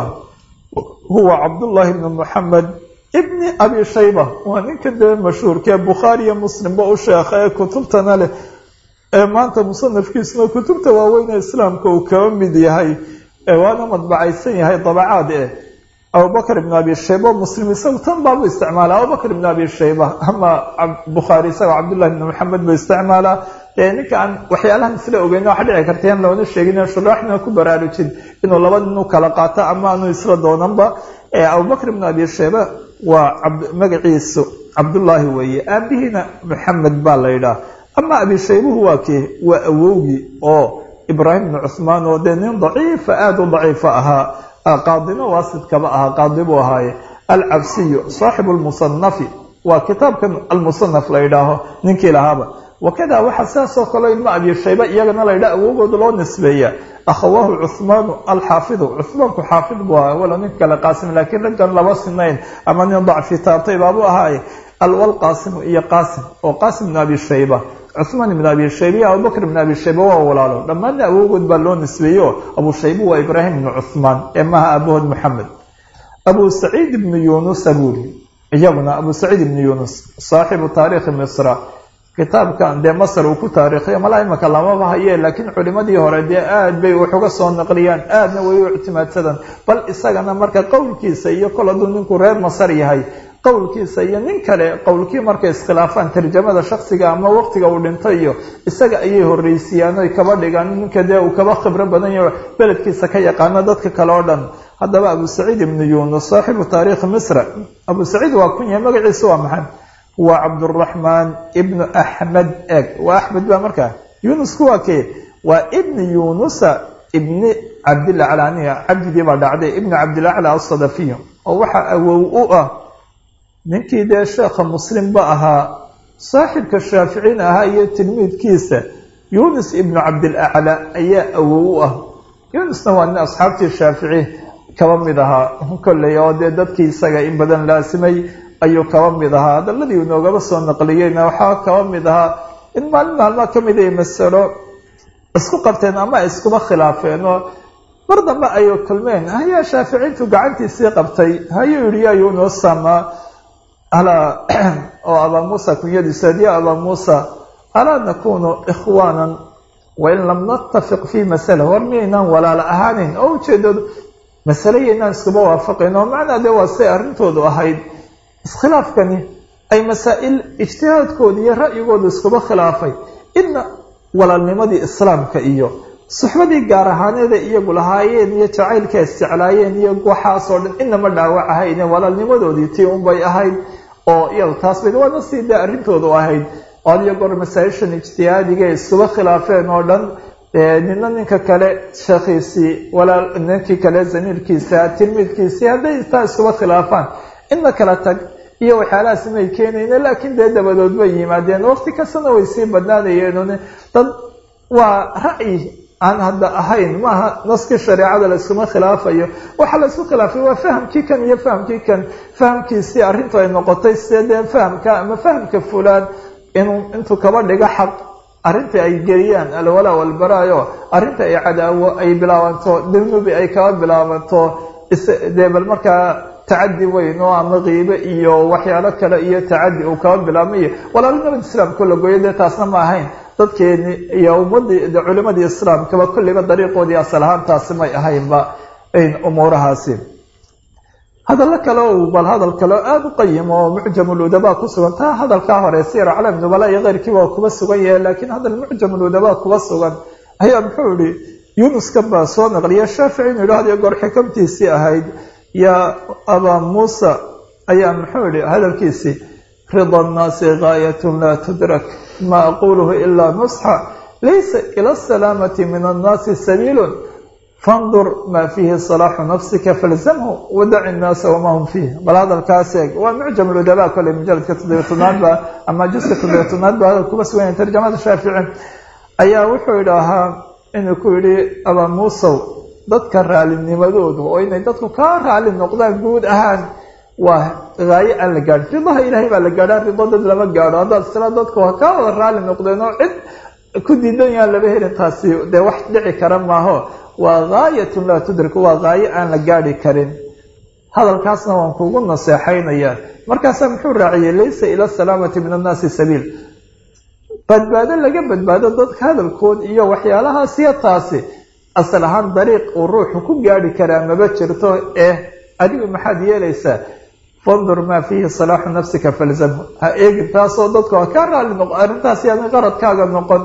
huwa cabdullaahi ibnu moxamed ibni abi shayba waa ninka dee mashhuurkee bukhaari iyo muslimba u sheekha ee kutubtana leh ee maanta musanafkiisuna kutubta waaweyne islaamka uu kaba mid yahay waana madbacaysan yahay dabacaad abubakr ibn abi shayba muslim isagu tan baabu isticmaala abubakr ibn abi shayba ama bukhaari isagoo cabdullahi ibn moxamed buu isticmaalaa ninka aan waxyaalahan isla ogeyn waxa dhici karta in loona sheegin shuraaxna ku baraarujin inuu laba nin u kala qaato ama aanu isla doonanba abubakr ibn abi shayba waa magaciisu cabdullaahi weeye aabihiina moxamed baa la yidhaah ama abi shaybuhu waa kee waa awowgii oo ibraahim ibnu cuhmaan oo dee nin daciifa aada u daciifa ahaa qaadino waasidkaba ahaa qaadi buu ahaaye alcabsiyu saaxibu lmusanafi waa kitaabkan almusanaf la yidhaaho ninkii lahaaba wakada waxaa sidaasoo kale ilma abi shayba iyagana la yidhaha awowgooda loo nisbeeya akhawaahu cuhmaanu alxaafidu cuhmaanku xaafid buu ahaa walo nin kale qaasim laakiin raggan laba sinayn ama nin dacfi taabtay baabuu ahaaye alwalqaasimu iyo qaasim oo qaasim ibn abi shayba cuhmaan ibn abi shayba iyo abubakr ibn abi shayba waa walaalo dhammaanna awowgood baa loo nisbeeyo abu shayba waa ibraahim ibnu cuhmaan ee maaha aabahood moxamed abu saciid ibnu yunusa buuri iyaguna abu saciid ibnu yunus saaxibu taariikhi misra kitaabkan dee masar uu ku taariikhiyo malaa imaka lamaba haye laakiin culimadii hore dee aad bay wax uga soo naqliyaan aadna way u ictimaadsadaan bal isagana marka qowlkiisa iyo kol hadduu ninku reer masar yahay qowlkiisa iyo nin kale qowlkii markay iskhilaafaan tarjamada shaksiga ama waqtiga uu dhinto iyo isaga ayay horreysiiyaan oy kaba dhigaan ninka dee uu kaba khibro badan yaho beledkiisa ka yaqaano dadka kale oo dhan haddaba abu saciid ibnu yunus saaxibu taariikhi misra abu saciid waa kun yahay magaciisa waa maxay waa cabduraxmaan ibnu axmed eg waa axmed baa markaa yunusku waa kee waa ibni yunusa ibni cabdilacla aniga cabdigii baa dhacday ibni cabdilacla asadafiyo oo waxaa awow u ah ninkii dee sheekha muslimba ahaa saaxibka shaaficiin ahaa iyo tilmiidkiisa yunus ibnu cabdilacla ayaa awow u ah yunusna waa nin asxaabtii shaafici kaba mid ahaa kolley oo dee dadkii isaga in badan laasimay ayuu kaba mid ahaa hadaladii uu noogaba soo naqliyeyna waxaa kaba mid ahaa in maalin maalmaa ka mid ay masalo isku qabteen ama ay iskuba khilaafeen oo mar dambe ay kulmeen hayaa shaaficiintu gacantiisii qabtay hayuu yihi yaa yunusama oo abaa muusa kunyadiisa ya abaa muusa alaa nakunu ikhwaanan wain lam natafiq fii masala war miyaynaan walaalo ahaaneyn oo ujeedadu masale yaynaan iskuba waafaqayn oo macnaa dee waa say arrintoodu ahayd iskhilaafkani ay masaa'il ijtihaadkooda iyo ra'yigooda iskuba khilaafay inna walaalnimadii islaamka iyo suxbadii gaar ahaaneeda iyagu lahaayeen iyo jacaylka isjeclaayeen iyo waxaasoo dhan inama dhaawac ahayne walaalnimadoodii tii unbay ahayd oo iyadu taas bay waana sii dee arrintoodu ahayd adiyo goor masaa-ishan ijtihaadiga iskuba khilaafeen oo dhan nina ninka kale sheekhiisii walaal ninkii kale zamiirkiisa tilmiidkiisii hadday taa iskuba khilaafaan in la kala tag iyo waxyaalahaas may keenayne laakiin dee dabadood bay yimaadeen waqti kastana way sii badnaanayeen dad waa ra'yi aan hadda ahayn maaha naskii shareecada la iskuma khilaafayo waxa la isku khilaafay waa fahamkii kan iyo fahamkii kan fahamkiisii arrintu ay noqotay sidee fahamka ama fahamka fulaan intuu kaba dhigo xaq arrinta ay geliyaan alwalaa walbaraayo arrinta ay cadaawo ay bilaabanto danubi ay kaba bilaabanto dee bal markaa tacadi weyn oo ama qiibe iyo waxyaalo kale iyo tacadi uu kaba bilaabmayo walaalnimada islaamka la gooyo dee taasna ma ahayn dadkeeni iyo ummadii culimadii islaamkaba kulliba dariiqoodii asal ahaan taasi may ahaynba umuurahaasi hadallo kale o bal hadal kale oo aada u qayim oo mucjamuludabaa ku sugan taa hadalkaa hore sir aclam nubala iyo keyrkiiba waa kuba sugan yahay laakiin hadal mucjamuludabaa kuba sugan ayaa muxuu yihi yunuskan baa soo naqliya shaafici inu yidhahdo goor xikamtiisii ahayd yaa abaa muusa ayaa muxuu yihi hadalkiisii rida annaasi gaayatun laa tudrak ma aquluhu ilaa nusxa laysa ila asalaamati min annaasi sabiilun fandur maa fiihi salaaxu nafsika falzamhu wadaci innaasa wamaa hum fiih bal hadalkaas eeg waa mucjamuludabaa koley mujaladka 7 ama juska 7 ba hadal kuba sugan yahay tarjamada shaafici ayaa wuxuu idhaahaa inuu ku yidhi abaa muusow dadka raalinimadoodu oo inay dadku kaa raali noqdaan guud ahaan waa gaayo aan la gaadhin ridaha ilaahay baa la gaadhaa rido dad lama gaadho haddaad isla dadku ha kaa wada raali noqdeen oo cid ku diidan yaan laba helin taasi dee wax dhici kara maaho waa gaayatun laa tudrik waa gaayo aan la gaadhi karin hadalkaasna waan kuugu naseexaynayaa markaasaa muxuu raaciyey laysa ila asalaamati min annaasi sabiil badbaado laga badbaado dadka hadalkood iyo waxyaalahaasiyo taasi asal ahaan dariiq uu ruuxu ku gaadhi karaa maba jirto adigu maxaad yeelaysaa fandur maa fiihi salaaxu nafsika falzamhu ha eegin taasoo dadku ha kaa raali noqon arrintaas yaani qaradkaaga noqon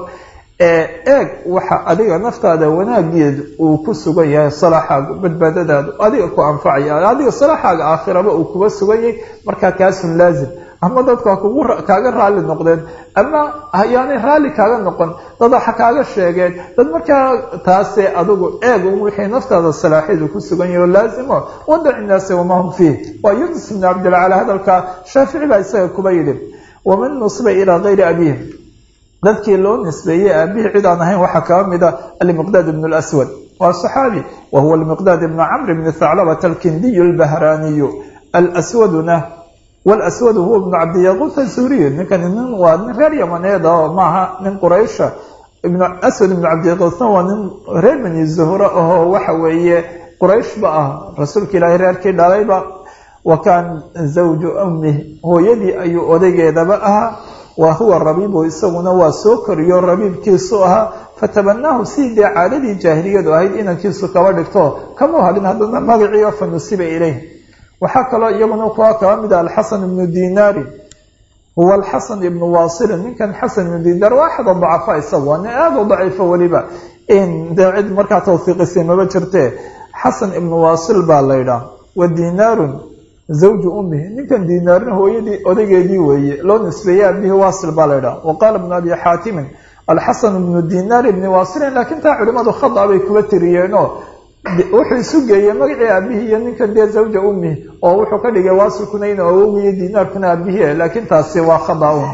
eeg waxa adiga naftaada wanaageedu uu ku sugan yahay salaaxaaga badbaadadaadu adiga ku anfacaya adiga salaaxaaga aakhiraba uu kuba sugan yahay markaa kaasun laazim ama dadku ha kaaga raali noqdeen ama yaanay raali kaaga noqon dad waxa kaaga sheegeen dad markaa taase adigu eeg wixii naftaada salaaxeedu ku sugan yahay oo laazimo wadaci innaasa wamaa hum fiih waa yunus ibn cabdilcala hadalka shaafici baa isaga kuba yidhi waman nusiba ilaa gayri abiihim dadkii loo nisbeeyey aabihii cid aan ahayn waxaa kaba mida almiqdaad ibn اlaswad waa صaxaabi wa huwa almiqdaad ibn camr ibn thaclabata alkindiyu albahraaniyu alswaduna wاlswad huwa ibn cabdiyaquut azuriy ninkan waa nin reer yamaneeda oo maaha nin quraysha aswad ibn cabdiyaquutna waa nin reer bani zuhra ahoo waxa weeye qurayshba ah rasuulka ilaahay reerkii dhalayba wa kaan zawju umih hooyadii ayuu odaygeedaba ahaa wa huwa rabiibu isaguna waa soo koriyo rabiibkiisu ahaa fatabanaahu sidii dee caadadii jaahiliyadu ahayd inankiisu kaba dhigto kama hadhin haddana magaciiyo fa nusiba ilayh waxaa kaloo iyaguna kuwa kaba mid ah alxasan ibnu dinaari huwa alxasan ibnu waasilin ninkan xasan ibnu dinaar waa axad dacafa isaga waa nin aada u daciifo weliba dee cid markaa tawfiiqisay maba jirte xasan ibnu waasil baa laydhaa wa dinaarun zawju ummihi ninkan dinaarna hooyadii odaygeedii weeye loo nisbeeyey abihi waasil baa laydhaha wa qaala ibnu abi xaatimin alxasan ibnu dinaar ibni waasilin laakiin taa culimadu khada bay kuba tiriyeenoo wuxuu isu geeyey magacii aabihii iyo ninkan dee zawja ummihi oo wuxuu ka dhigay waasilkuna in awogiyo dinaarkuna aabihii laakiin taasi waa khada-un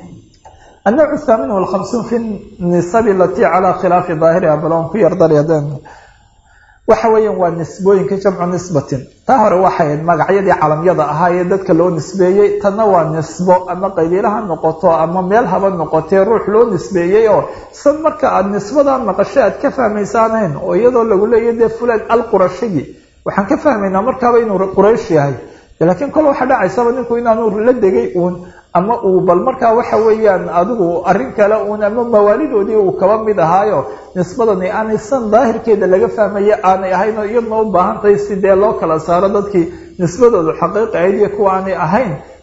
annawcu thaamin walkhamsuun fi nisabi alatii calaa khilaafi daahiriha balon ku yardariadeen waxa weeyaan waa nisbooyinka jamcu nisbatin taa hore waxay magacyadii calamyada ahaa ee dadka loo nisbeeyey tanna waa nisbo ama qabiilo ha noqoto ama meel haba noqotee ruux loo nisbeeyey oo san marka aada nisbadaa maqasho aad ka fahmaysaanayn oo iyadoo lagu leeyahy dee fulaan alqurashigi waxaan ka fahmaynaa markaaba inuu quraysh yahay laakiin kol waxa dhacaysaba ninku inaanu la degay uun ama uu bal markaa waxa weeyaan adigu arrin kale uun ama mawaalidoodii uu kaba mid ahaayo nisbadani aanay san daahirkeeda laga fahmaya aanay ahayn oo iyaduna u baahan tahay si dee loo kala saaro dadkii nisbadoodu xaqiiqi ahayd iyo kuwa aanay ahayn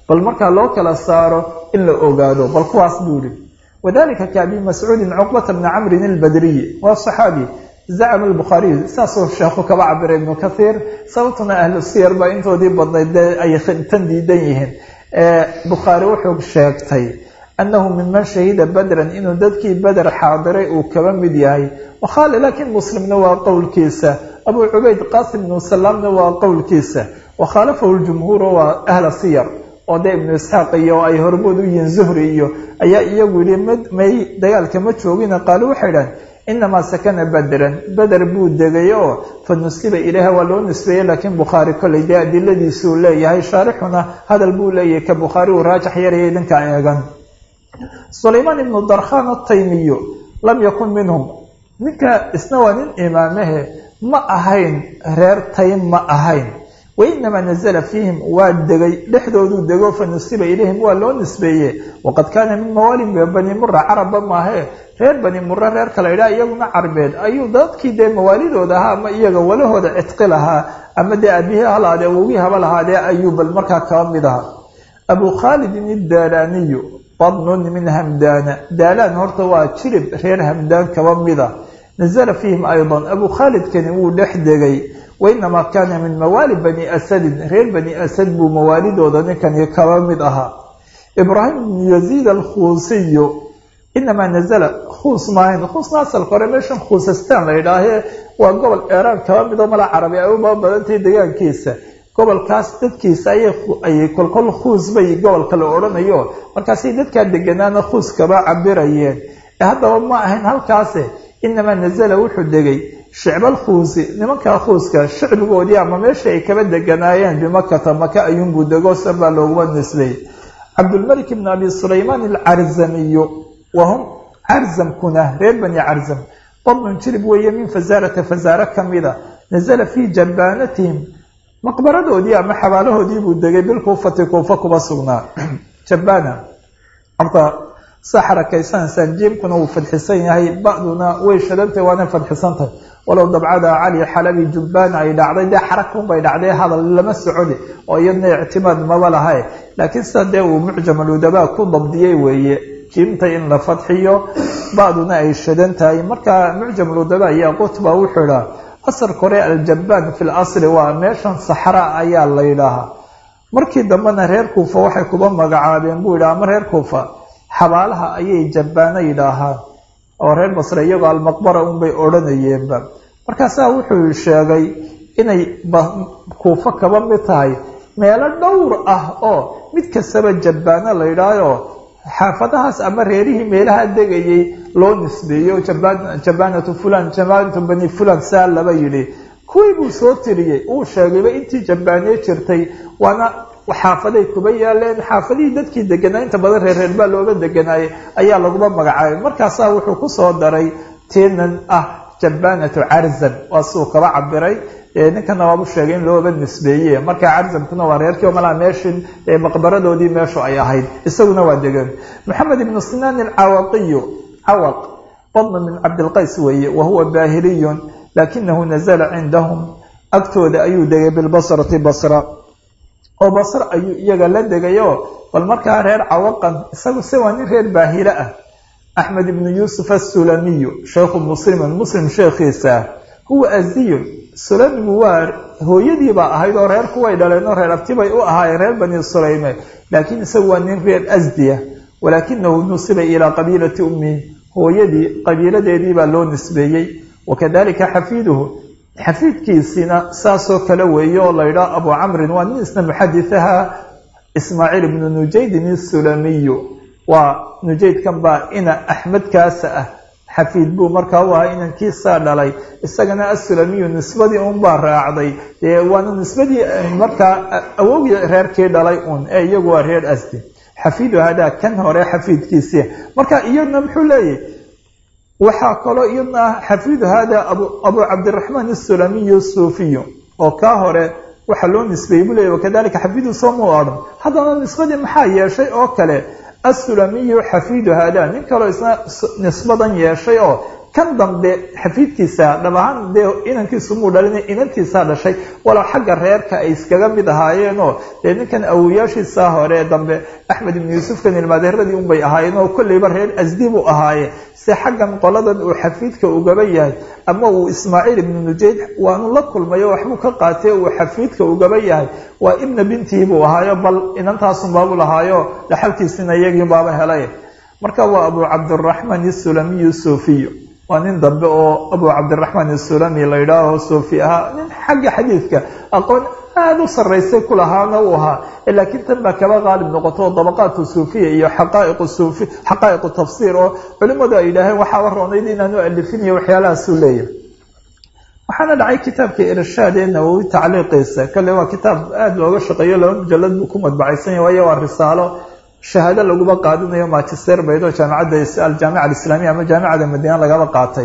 bal markaa loo kala saaro in la ogaado bal kuwaas buu yihi wadalika kaabi mascuudin cuqbata bni camrin albadriyi waa saxaabi zacama albukhaariy saasoo sheekhu kaba cabira ibnu kathiir sababtuna ahlu siyar baa intoodii badnayd dee ay tan diidan yihiin bukhaari wuxuu sheegtay annahu minman shahida badran inuu dadkii beder xaadiray uu kaba mid yahay waqaala laakiin muslimna waa qowlkiisa abu cubayd qaasim ibnu salaamna waa qowlkiisa wakhaalafahu ljumhuur waa ahla siyar oo dee ibnu isxaaq iyo ay hormood u yihiin zuhri iyo ayaa iyagu yihi may dagaalka ma joogina qaalu waxay dhahan inamaa sakana badran beder buu degay oo fa nusiba ilayha waa loo nisbeeyey laakiin bukhaari kolley dee adiladiisuu leeyahay shaarixuna hadal buu leeyahay ka bukhaari uu raajax yarayay dhanka eegan sulaymaan ibnu darkhan ataymiyu lam yakun minhum ninka isna waa nin imaamahe ma ahayn reer taym ma ahayn wainamaa nazala fiihim waa degay dhexdooduu dego fa nusiba ilayhim waa loo nisbeeye waqad kaana min mawaalin bani mura carabba maahe reer bani mura reer kala idhaa iyaguna carbeed ayuu dadkii dee mawaalidooda ahaa ama iyaga walahooda cidqi lahaa ama dee aabihii halaadee awogii haba lahaadee ayuu bal markaa kaba mid ahaa abu khaalidin iddaalaaniyu badnun min hamdaana daalaan horta waa jirib reer hamdaan kaba mida nazala fiihim aydan abu khaalidkani wuu dhex degay wainamaa kaana min mawaali bani asadin reer bani asad buu mawaalidooda ninkani kaba mid ahaa ibraahim bnu yaziid alkhuusiyu inamaa nazala khuus maahayn khuusna asalka hore meeshan khuusastaan la yidhaahee waa gobol eeraan kaba midoo mala carabi ay uba badantahay degaankiisa gobolkaas dadkiisa ayay kolkol khuus bay gobolka la odhanayo markaasay dadkaa deganaana khuus kaba cabirayeen haddaba ma ahayn halkaase inamaa nazala wuxuu degay shicbal khuusi nimankaa khuuska shicbigoodii ama meesha ay kaba deganaayeen bimakata maka ayuunbuu dego san baa looguma nisbay cabdulmalik ibn abi sulaymaan alcarzamiyu wahum carzamkuna reer bani carzam badnun jirib weeye min fasaarata fasaare kamida nazala fii jabaanatihim maqbaradoodii ama xabaalahoodii buu degay bilkuufati kuufa kuba sugnaa jabana horta saa xarakaysanaysaa jiimkuna wuu fadxisan yahay ba'duna way shadantay waana fadxisantahay walow dabcada cali xalabi jubbaan ay dhacday dee xarakunbay dhacday hadal lama soconi oo iyadna ictimaad maba lahay laakiin sida dee uu mucjamaludabaa ku dabdiyey weeye jiimta in la fadxiyo ba'duna ay shadan tahay marka mucjamaludabaa iyo qutba wuxuu idhaa asalka hore aljabbaan fi lasli waa meeshan saxra ayaa la yidhaahaa markii dambena reer kuufa waxay kuba magacaabeen buu yidhaha ama reer kuufa xabaalaha ayay jabbaano yidhaahaan oo reer basre iyagoo almaqbara unbay odhanayeenba markaasaa wuxuu sheegay inay kuufa kaba mid tahay meelo dhowr ah oo mid kastaba jabbaano la yidhaahayo xaafadahaas ama reerihii meelaha degayay loo nisbeeyo jabaanatu fulan jabaanatu bani fulan saa laba yidhi kuwii buu soo tiriyey uu sheegayba intii jabbaaniye jirtay waana xaafaday kuba yaaleen xaafadihii dadkii deganaa inta badan reer baa looga deganaayay ayaa laguma magacaabay markaasaa wuxuu kusoo daray tinan ah jabbaanatu carzam waa suu kaba cabiray ninkana waabu sheegay in looba nisbeeye markaa carzamkuna waa reerkii malaa meeshin maqbaradoodii meeshu ay ahayd isaguna waa degan maxamed ibnu sinaan alcawaqiyu cawaq badna min cabdilqays weeye wahuwa baahiliyun laakinahu nazala cindahum agtooda ayuu degay bilbasrati basra oo basr ayuu iyaga la degayo bal markaa reer cawaqan isagu se waa nin reer baahile ah axmed ibnu yuusuf asulamiyu sheekhu muslim sheekhiisa huwa aziyun sulamigu waa hooyadiibaa ahayd oo reer kuway dhaleen oo reer abtibay u ahaayeen reer bani sulayme laakiin isagu waa nin reer asdiya walaakinahu nusiba ilaa qabiilati ummihi hooyadii qabiiladeedii baa loo nisbeeyey wakadalika xafiiduhu xafiidkiisina saasoo kale weeye oo la yidhaha abu camrin waa nin isna muxadisaha ismaaciil ibnu nujaydin isulamiyu waa nujaydkan baa ina axmedkaasa ah xafiid buu markaa u ahaa inankiisaa dhalay isagana asulamiyu nisbadii unbaa raacday dee waana nisbadii markaa awogii reerkii dhalay un ee iyagu waa reer asdi xafiidu hadaa kan hore xafiidkiisii marka iyadna muxuu leeyahy waxaa kaloo iyadna ah xafiidu hada abu cabdiraxmaan isulamiyu suufiyu oo kaa hore waxaa loo nisbeeyey buu leeyay wakadalika xafiidu sooma odhan haddana nisbadii maxaa yeeshay oo kale asulamiyu xafiidu hada nin kaloo isna nisbadan yeeshay oo kan dambe xafiidkiisa dhab ahaan dee inankiisu muu dhalina inantiisaa dhashay walow xagga reerka ay iskaga mid ahaayeenoo dee ninkan awoyaashiisa hore dambe axmed ibnu yuusufkan ilmaadeeradii unbay ahaayeen oo kolleyba reer asdi buu ahaaye se xaggan qoladan uu xafiidka ugaba yahay ama uu ismaaciil ibnu nujayd waanu la kulmayo waxbuu ka qaatay uu xafiidka ugaba yahay waa ibna bintihi buu ahaayo bal inantaasun baabu lahaayo dhaxalkiisina iyagii baaba helay marka waa abu cabdiraxmaan isulamiyu suufiyo waa nin dambe oo abu cabdiraxmaan isulami la yidhaaho suufi ahaa nin xagga xadiidka aqoon aada u sarraysay ku lahaana uu ahaa laakiin tan baa kaba qaalib noqoto oo dabaqaatu suufiya iyo xaqaa'iqu tafsiir oo culimmadu ay yidhaaheen waxaaba roonayd inaanu alifin iyo waxyaalahaasuu leeyahay waxaana dhacay kitaabka irshaad ee nawowi tacliiqiisa kale waa kitaab aada looga shaqeeyo 2 mujalad buu ku madbacaysan yahay waayo waa risaalo shahaado laguma qaadanayo manchester baydo jaamicadda aljaamica alislaamiya ama jaamicada madiina lagaba qaatay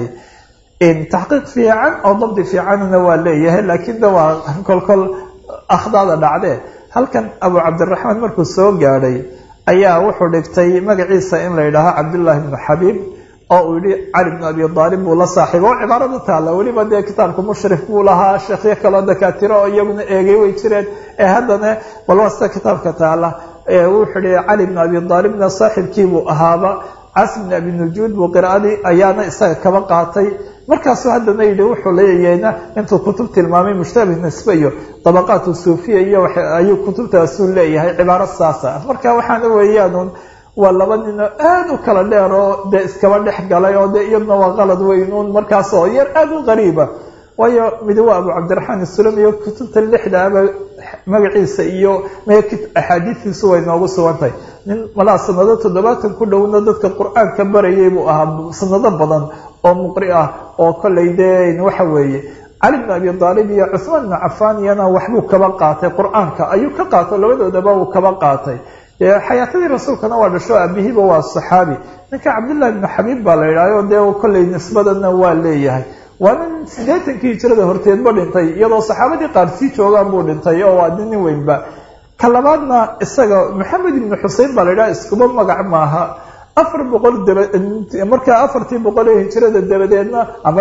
taxqiiq fiican oo dabdi fiicanna waa leeyahay laakiin da waa kolkol akhdaada dhacdee halkan abu cabdiraxmaan markuu soo gaadhay ayaa wuxuu dhigtay magaciisa in la yidhaaho cabdullaahi ibnu xabiib oo uu yihi cali bnu abi aalib buu la saaxiibo oo cibaarada taalla weliba dee kitaabka mushrif buu lahaa sheekhyo kaloo dakaatiro oo iyaguna eegay way jireen ee haddana bal waa sida kitaabka taalla wuxuu yihi cali bnu abi aalibna saaxibkiibuu ahaaba casim bn abi nujuud buu qiraa'adii ayaana isaga kaba qaatay markaasuu haddana yidhi wuxuu leeyahayna intuu kutub tilmaamay mushtabih nisbe iyo dabaqaatu suufiya iyo ayuu kutubtaasuu leeyahay cibaaro saasa marka waxaana weeyaan waa laba ninoo aada u kala dheer oo dee iskaba dhex galay oo dee iyadna waa qalad weynuun markaas oo yar aada u qariiba waayo midi waa abu cabdiraxmaan isulami iyo kutubta 6 aba magaciisa iyo axaadiistiisu way noogu sugantahay nin malaa sanado 70 ku dhowna dadka qur-aanka barayay buu ahaa sanado badan oo muqri ah oo kollay dee waxa weeye cali bn abi aalib iyo cusmaan ibnu cafaan iyana waxbuu kaba qaatay qur-aanka ayuu ka qaato labadoodaba uu kaba qaatay xayaatadii rasuulkana waa dhasho abihiiba waa saxaabi ninka cabdullahi ibnu xabiib baa la yidhahyo dee kollay nisbadana waa leeyahay waa nin 80kii hijrada horteedba dhintay iyadoo saxaabadii qaar sii joogaan buu dhintay oo waa nin weynba ka labaadna isaga maxamed ibnu xusein baa la yidhaha iskuba magac maaha 400 markaa 400 ee hijrada dabadeedna ama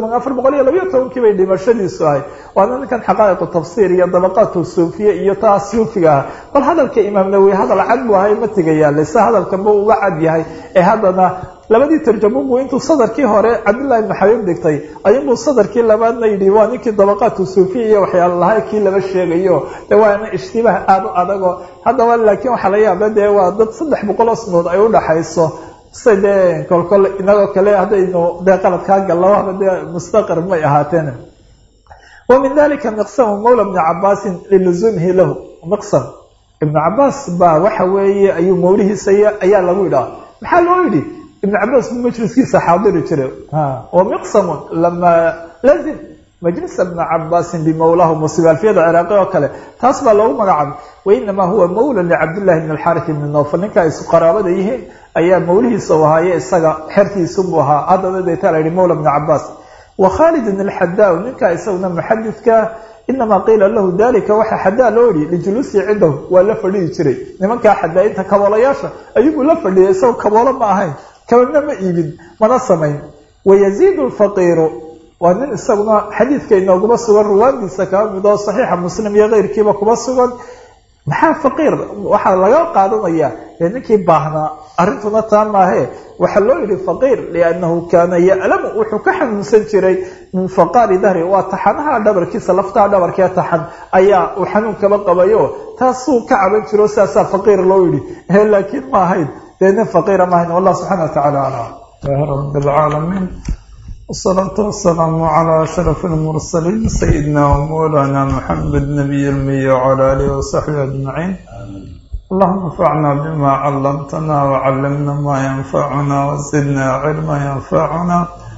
412 bay dhimashadiisu ahay waana ninkan xaqaa'iqu tafsiir iyo dabaqaatu suufiya iyo taas suufiga ah bal hadalka imaam nawawi hadal cad buu ahay ma tigayaa se hadalkan buu uga cad yahay ee haddana labadii tarjamo buu intuu sadarkii hore cabdullahi ibnu xabiib dhigtay ayuunbuu sadarkii labaadna yidhi waa ninkii dabaqaatu suufiya iyo waxyaala lahay kii laba sheegayo de waana ishtibaah aada u adagoo haddaba laakiin waxaa laga yaaba dee waa dad 300 sanood ay udhaxayso se dee kolkol inagoo kale haddaynu dee qalad kaa gallo haba dee mustaqir may ahaateen wa min dalika miqsamu mawla bni cabaasin liluzumihi lahu miqsam ibnu cabaas baa waxa weeye ayuu mawlihiisa ayaa lagu yidhaha maxaa loo yidhi ibn cabaas buu majliskiisa xaadiri jiray wamiqsamun lama lazim majlis ibna cabaasin bimawlahu musibaalfiyada ciraaqi oo kale taas baa loogu magacaabay wainamaa huwa mawla licabdillahi bn alxaarith ibni nawfal ninka ay isu qaraabada yihiin ayaa mawlihiisa u ahaaye isaga xertiisubuu ahaa haddana deetaa la yihi mawla bni cabaas wa khaalidin alxadaa ninka isaguna muxadidka inamaa qiila lahu dalika waxaa xadaa loo yihi lijuluusihi cindahu waa la fadhihi jiray nimankaa xadaayinta kaboolayaasha ayaguu la fadhiyay isagoo kaboolo ma ahayn kabana ma iibin mana samayn wayaziidu lfaqiiru waa nin isaguna xadiidka inooguma sugan ruwaandiisa kaba mid oo saxiixa muslim iyo keyrkiiba kuma sugan maxaa faqiir waxaa laga qaadanaya ninkii baahnaa arrintuna taa maahe waxaa loo yihi faqiir liannahu kaana ya'lamu wuxuu ka xanuunsan jiray min faqaari dahri waa taxanaha dhabarkiisa laftaha dhabarkee taxan ayaa uu xanuun kaba qabayo taasuu ka caban jiro saasaa faqiir loo yihi laakiin ma ahayn dee nin faqiira ma ahayn wallah subxana watacaala aclam rabbi alcaalamiin والصلاة والسلام على أشرف المرسلين سيدنا ومولانا محمد نبي المي وعلى آله وصحبه أجمعين اللهم انفعنا بما علمتنا وعلمنا ما ينفعنا وزدنا علما ينفعنا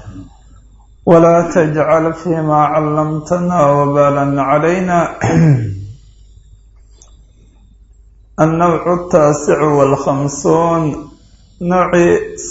ولا تجعل فيما علمتنا وبالا علينا النوع 59 نوعي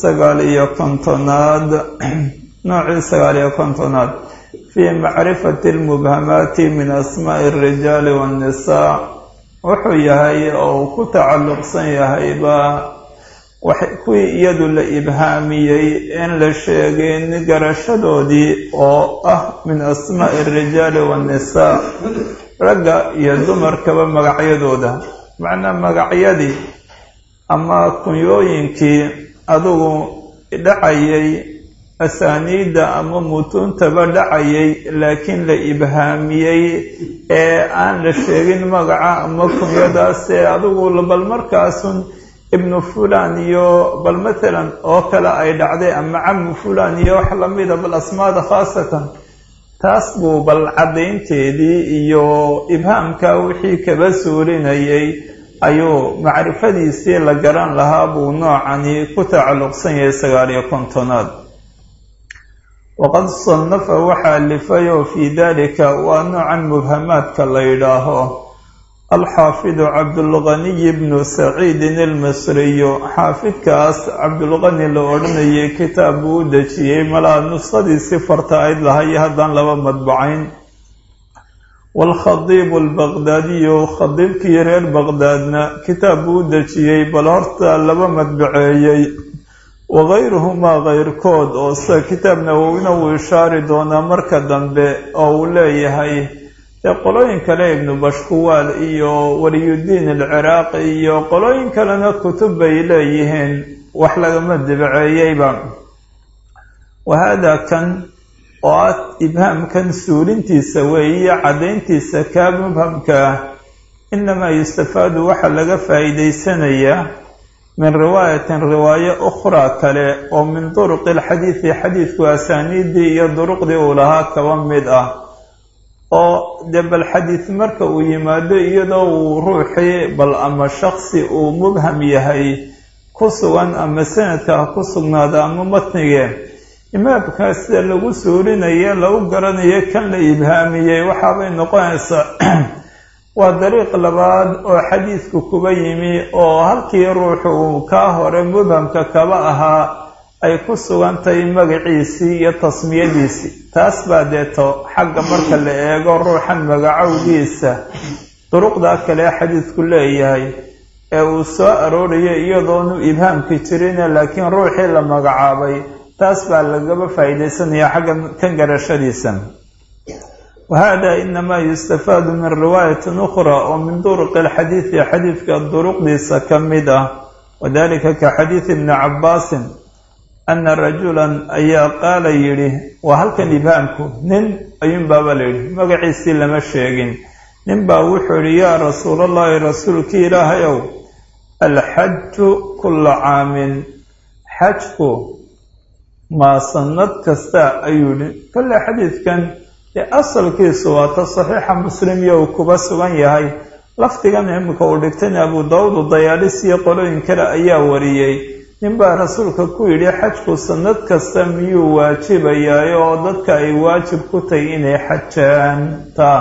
59 نوعي 59 في معرفة المبهمات من أسماء الرجال والنساء wuxuu yahay oo ku tacalluqsan yahayba kuwii iyadu la ibhaamiyey in la sheegeen garashadoodii oo ah min asmaa'i arijaali waannisaa ragga iyo dumarkaba magacyadooda macnaa magacyadii ama kunyooyinkii adugu dhacayay asaaniidda ama mutuuntaba dhacayay laakiin la ibhaamiyey ee aan la sheegin magaca ama kunyadaasee adugu bal markaasun ibnu fulan iyo bal matalan oo kale ay dhacday ama camu fulan iyo wax lamida bal asmaada khaasatan taas buu bal caddaynteedii iyo ibhaamka wixii kaba suurinayay ayuu macrifadiisii la garan lahaa buu noocani ku tacalluqsan yahay 59aad waqad sannafa waxaa alifayoo fii dalika waa noocan mubhamaadka la yidhaaho alxaafidu cabdulganiy bnu saciidin almisriyu xaafidkaas cabdulgani la odhanayay kitaab buu u dejiyey malaa nuskhadiisi farta ayd lahayo haddaan laba madbacayn waalkhadiibu albaqdaadiyu khadiibkii reer baqdaadna kitaab buu u dejiyey bal horta laba madbaceeyey wagayruhumaa kayrkood oo sida kitaab nawowina wuu ishaari doonaa marka dambe oo uu leeyahay dee qolooyin kale ibnu bashkuwaal iyo waliyudiin alciraaqi iyo qolooyin kalena kutub bay leeyihiin wax lagama dibceeyeyba wahaada kan oo ah ibhaamkan suulintiisa weeye caddayntiisa kaa mubhamka ah inamaa yustafaadu waxaa laga faa'iidaysanayaa min riwaayatin riwaayo ukhraa kale oo min duruqi alxadiidi xadiidku asaaniiddii iyo duruqdii uu lahaa kaba mid ah oo dee bal xadiid marka uu yimaado iyadoo uu ruuxii bal ama shaksi uu mubham yahay ku sugan ama sanadka ku sugnaada ama matnigee imaamkaa sida lagu suurinaye lagu garanayo kan la ibhaamiyey waxaabay noqonaysaa waa dariiq labaad oo xadiidku kuba yimi oo halkii ruuxu uu kaa hore mubhamka kaba ahaa ay ku sugan tahay magaciisii iyo tasmiyadiisii taas baa deeto xagga marka la eego ruuxan magacowgiisa duruqdaa kale xadiidku leeyahay ee uu soo arooriyay iyadoonu ibhaamki jirine laakiin ruuxii la magacaabay taas baa lagaba faa'iidaysanaya xagga kan garashadiisa wahada inamaa yustafaadu min riwaayatin ukhraa oo min duruqi alxadiidi xadiidka duruqdiisa ka mid ah wadalika ka xadiidi ibni cabbaasin ana rajulan ayaa qaala yidhi waa halkan ibhaamku nin ayuunbaaba la yidhi magaciisii lama sheegin nin baa wuxuu yidhi yaa rasuulallahi rasuulkii ilaahay ow alxaju kulla caamin xajku maa sanad kasta ayuu yidhi kolle xadiidkan dee asalkiisu waa ta saxiixa muslim iyo uu kuba sugan yahay lafdigan imika uu dhigtayna abu daawud dayaalis iyo qolooyin kale ayaa wariyey nin baa rasuulka ku yidhi xajku sanad kasta miyuu waajibayaay oo dadka ay waajib ku tahay inay xajaan taa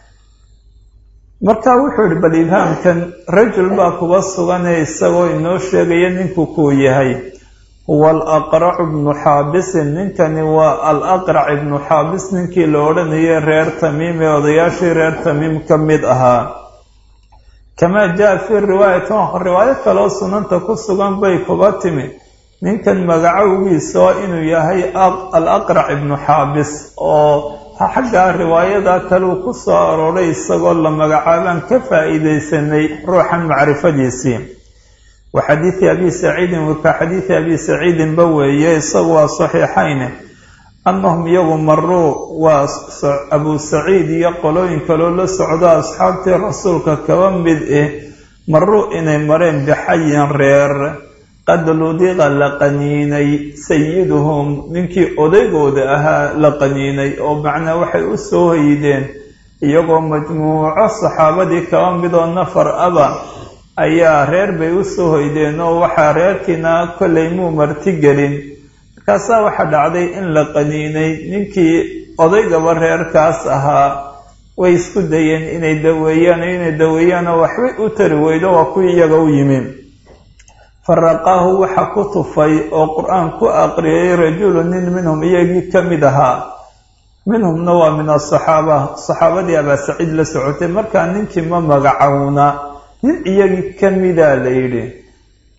marka wuxuu yidhi bal ibhaamkan rajul baa kuba suganee isagoo inoo sheegaya ninku kuu yahay huwa alaqracu ibnu xaabisin ninkani waa alaqrac ibnu xaabis ninkii la odhanayay reer tamiim ee odayaashii reer tamiim ka mid ahaa kamaa jaa fii riwaayatin riwaayo kaloo sunanta ku sugan bay kuba timi ninkan magacowgiisa oo inuu yahay alaqrac ibnu xaabis oo xaggaa riwaayada kaleu ku soo arooray isagoo la magacaabaan ka faa'iidaysanay ruuxan macrifadiisii wa xadiidi abi saciidin waka xadiidi abi saciidinba weeye isagu waa saxiixayne annahum iyagu maruu waa abu saciid iyo qolooyin kaloo la socdo asxaabtii rasuulka kaba mid maruu inay mareen bixayin reer qad ludiqa la qaniinay sayiduhum ninkii odaygooda ahaa la qaniinay oo macnaa waxay u soo hoydeen iyagoo majmuuco saxaabadii kaba midoo nafar aba ayaa reer bay u soo hoydeen oo waxaa reerkiina kollay muu martigelin markaasaa waxaa dhacday in la qaniinay ninkii odaygaba reerkaas ahaa way isku dayeen inay daweeyaan oo waxbay u tari weydo waa kuwii iyaga u yimi faraqaahu waxa ku tufay oo qur-aan ku aqriyay rajulu nin minhum iyagii ka mid ahaa minhumna waa min asaxaaba saxaabadii abaa saciid la socotay markaa ninkii ma magacowna nin iyagii ka midaa la yidhi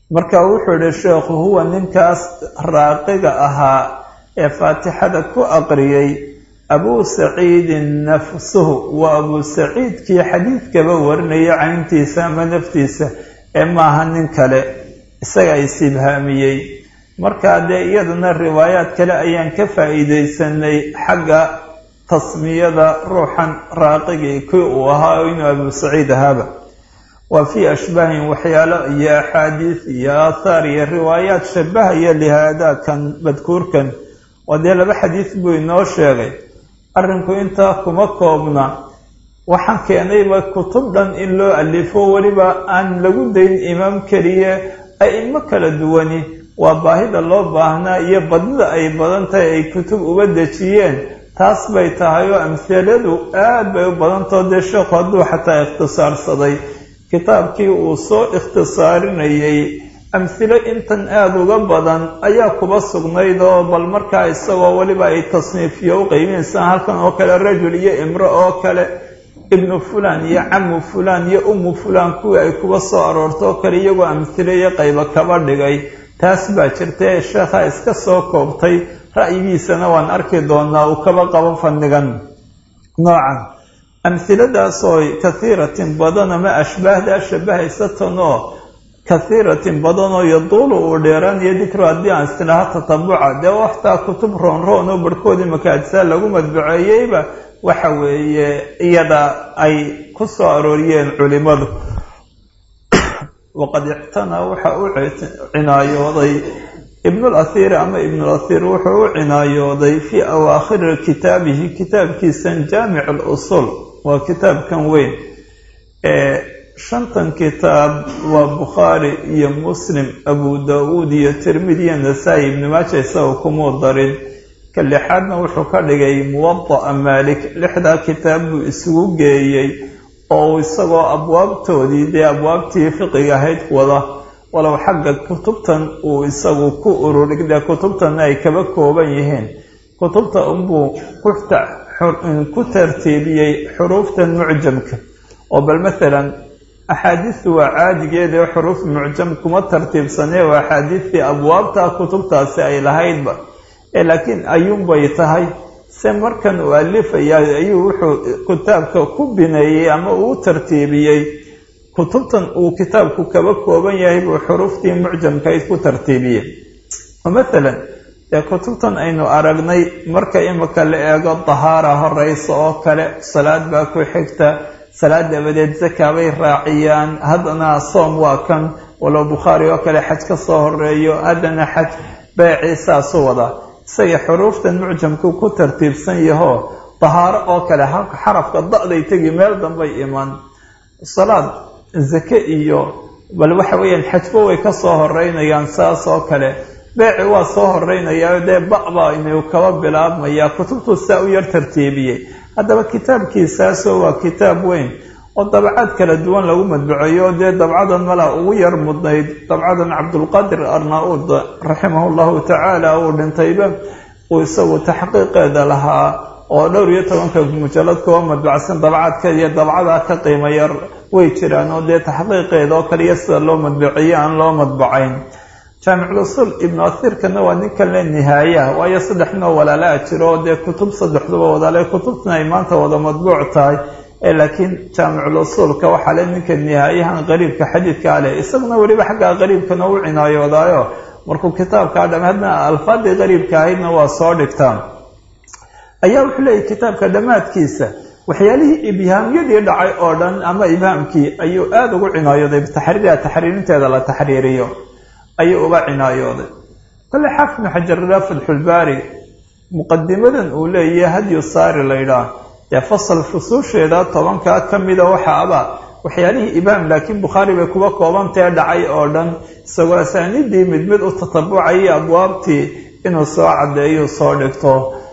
marka wuxuu yihi sheekhu huwa ninkaas raaqiga ahaa ee faatixada ku aqriyey abuu saciidin nafsuhu waa abuu saciidkii xadiidkaba warinaya cayntiisa ama naftiisa ee maaha nin kale isaga isibhaamiyey markaa dee iyaduna riwaayaad kale ayaan ka faa'iidaysanay xagga tasmiyada ruuxan raaqigii kii uu ahaa inuu abuu saciid ahaaba waa fii ashbaahin waxyaalo iyo axaadiis iyo aathaar iyo riwaayaad shabahaya lihaada kan madkuurkan waa dee 2 xadiis buu inoo sheegay arrinku intaa kuma koobna waxaan keenayba kutub dhan in loo alifo weliba aan lagu dayn imaam keliya a'imo kala duwani waa baahida loo baahnaa iyo badnida ay badan tahay ay kutub uga dejiyeen taas bay tahay oo amhiladu aad bay u badantao dee sheekhu hadduu xataa ikhtisaarsaday kitaabkii uu soo ikhtisaarinayay amhilo intan aada uga badan ayaa kuba sugnayd oo bal markaa isagoo weliba ay tasniifiyo u qeybinsaan halkan oo kale rajul iyo imro oo kale ibnu fulan iyo camu fulan iyo ummu fulan kuwii ay kuba soo aroorto oo kale iyagoo amhilo iyo qaybo kaba dhigay taas baa jirtay sheekha iska soo koobtay ra'yigiisana waan arki doonaa uu kaba qabo fannigan noocan amhiladaasoo kathiiratin badan ama ashbaahda shabahaysatan kathiiratin badan oo yaduulu uu dheeraanayo dikru haddii aan istilaha tatabuca dee waxtaa kutub roonroon oo barhkoodii makaajsaa lagu madbuceeyeyba waxa weeye iyada ay ku soo arooriyeen culimadu waqad ictanaa waxa u cinaayooday ibnulasiir ama ibnulasiir wuxuu u cinaayooday fii awaakhiri kitaabihi kitaabkiisan jaamic alusul waa kitaabkan weyn ee 5 kitaab waa bukhaari iyo muslim abu daawuud iyo tirmidi iyo nasaa-i ibnu maaja isagoo kumuu darin ka 6aadna wuxuu ka dhigay muwada'a maalik 6daa kitaab buu isugu geeyey oo isagoo abwaabtoodii dee abwaabtii fiqiga ahayd wada walow xagga kutubtan uu isagu ku ururidee kutubtanna ay kaba kooban yihiin kutubta unbuu ku tartiibiyey xuruuftan mucjamka oo bal maalan axaadiistu waa caadigeeda xuruuf mucjam kuma tartiibsanee waa axaadiistii abwaabta kutubtaasi ay lahaydba laakiin ayuunbay tahay se markan uu alifaya ayuu wuxuu kitaabka ku bineeyey ama uu tartiibiyey kutubtan uu kitaabku kaba kooban yahay buu xuruuftii mucjamkayd ku tartiibiyey oo maalan dee kutubtan aynu aragnay marka imika la eego dahaara horeysa oo kale salaad baa ku xigta salaad dabadeed zakaa bay raaciyaan haddana soom waa kan walow bukhaari oo kale xaj ka soo horeeyo haddana xaj beeciisaasu wada isaga xuruuftan mucjamku ku tartiibsan yahoo dahaaro oo kale halka xarafka da'day tegi meel dambay iman salaad zake iyo bal waxa weeyaan xajbo way ka soo horeynayaan saas oo kale beeci waa soo horeynayaa dee ba'ba inuu kaba bilaabmaya kutubtu saa u yar tartiibiyey haddaba kitaabkiisaasoo waa kitaab weyn oo dabcad kala duwan lagu madbuceeyo dee dabcadan mala ugu yar mudnayd dabcadan cabdulqaadir arnauud raximahu llahu tacaala uu dhintayba uu isagu taxqiiqeeda lahaa oo 12 mujallad kuwa madbacsan dabcadka iyo dabcada ka qiimo yar way jiraan oo dee taxqiiqeeda oo kaliya sida loo madbuceeyo aan loo madbucayn jaamic usul ibnu asiirkana waa ninkan le nihaaya waayo 3 noo walaalaa jiro dee kutub 3duba wadaale kutubtana ay maanta wada madbuuc tahay laakiin jaamic usulka waxaa le ninka nihaayahan qariibka xadiidka leh isaguna weliba xagga qariibkana u cinaayoodayo markuu kitaabka hadna alfaadii qariibka ahaydna waa soo dhigtaan ayaa wuxuu leeyahay kitaabka dhammaadkiisa waxyaalihii ibhaamyadii dhacay oo dhan ama ibhaamkii ayuu aada ugu cinaayooday taxriirinteeda la taxriiriyo ayuu uga cinaayooday kale xaafid ibn xajar fatxulbaari muqadimadan uu leeyahay hadyu saari la yidhaah dee fasal fusuusheeda 10 ka mida waxaaba waxyaalihii ibhaam laakiin bukhaari bay kuba koobantee dhacay oo dhan isagoo asaaniidii mid u tatabucayay abwaabtii inuu soo caddeeyo soo dhigto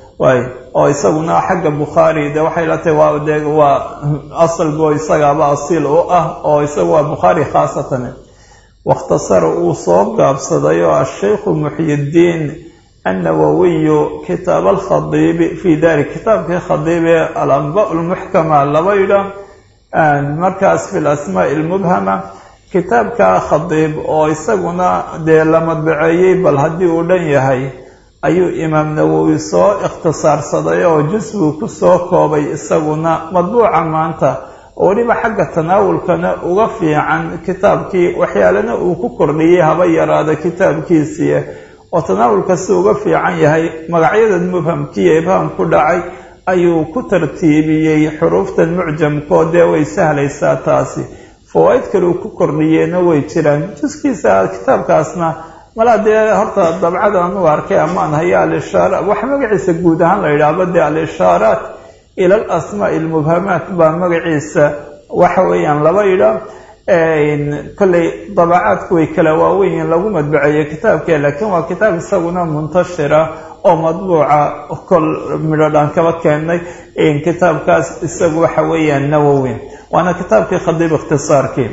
oo isaguna xagga bukhaari dee waxay la tahay waa asalbo isagaaba asiil u ah oo isagu waa bukhaari khaasatan wakhtasara uu soo gaabsaday oo ashaykhu muxyidiin annawawiyu kitaab alkhadiibi fii dalik kitaabkii khadiib ee alanba lmuxkama laba yidha markaas fi lasmaa lmubhama kitaabka khadiib oo isaguna dee la madbaceeyey bal haddii uu dhan yahay ayuu imaam nawowi soo ikhtisaarsaday oo jusbuu ku soo koobay isaguna madbuuca maanta oo weliba xagga tanaawulkana uga fiican kitaabkii waxyaalana uu ku kordhiyey haba yaraada kitaabkiisii oo tanaawulkasi uga fiican yahay magacyada mubhamkiiyo ibhaam ku dhacay ayuu ku tartiibiyey xuruuftan mucjamkoo dee way sahlaysaa taasi fawaaid kale uu ku kordhiyeena way jiraan juskiisa kitaabkaasna malaa dee horta dabcadan u arkay amaan haya alishaara waxa magaciisa guud ahaan la yidhaahdo dee al-ishaaraat ila alasmaa'i almubhamaat baa magaciisa waxa weeyaan laba yidha kolley dabacaadku way kala waaweyn lagu madbaceeyey kitaabkee laakiin waa kitaab isaguna muntashira oo madbuuca kol midhodhaan kaba keenay kitaabkaas isagu waxa weeyaan nawowi waana kitaabkii khadiib ikhtisaarkii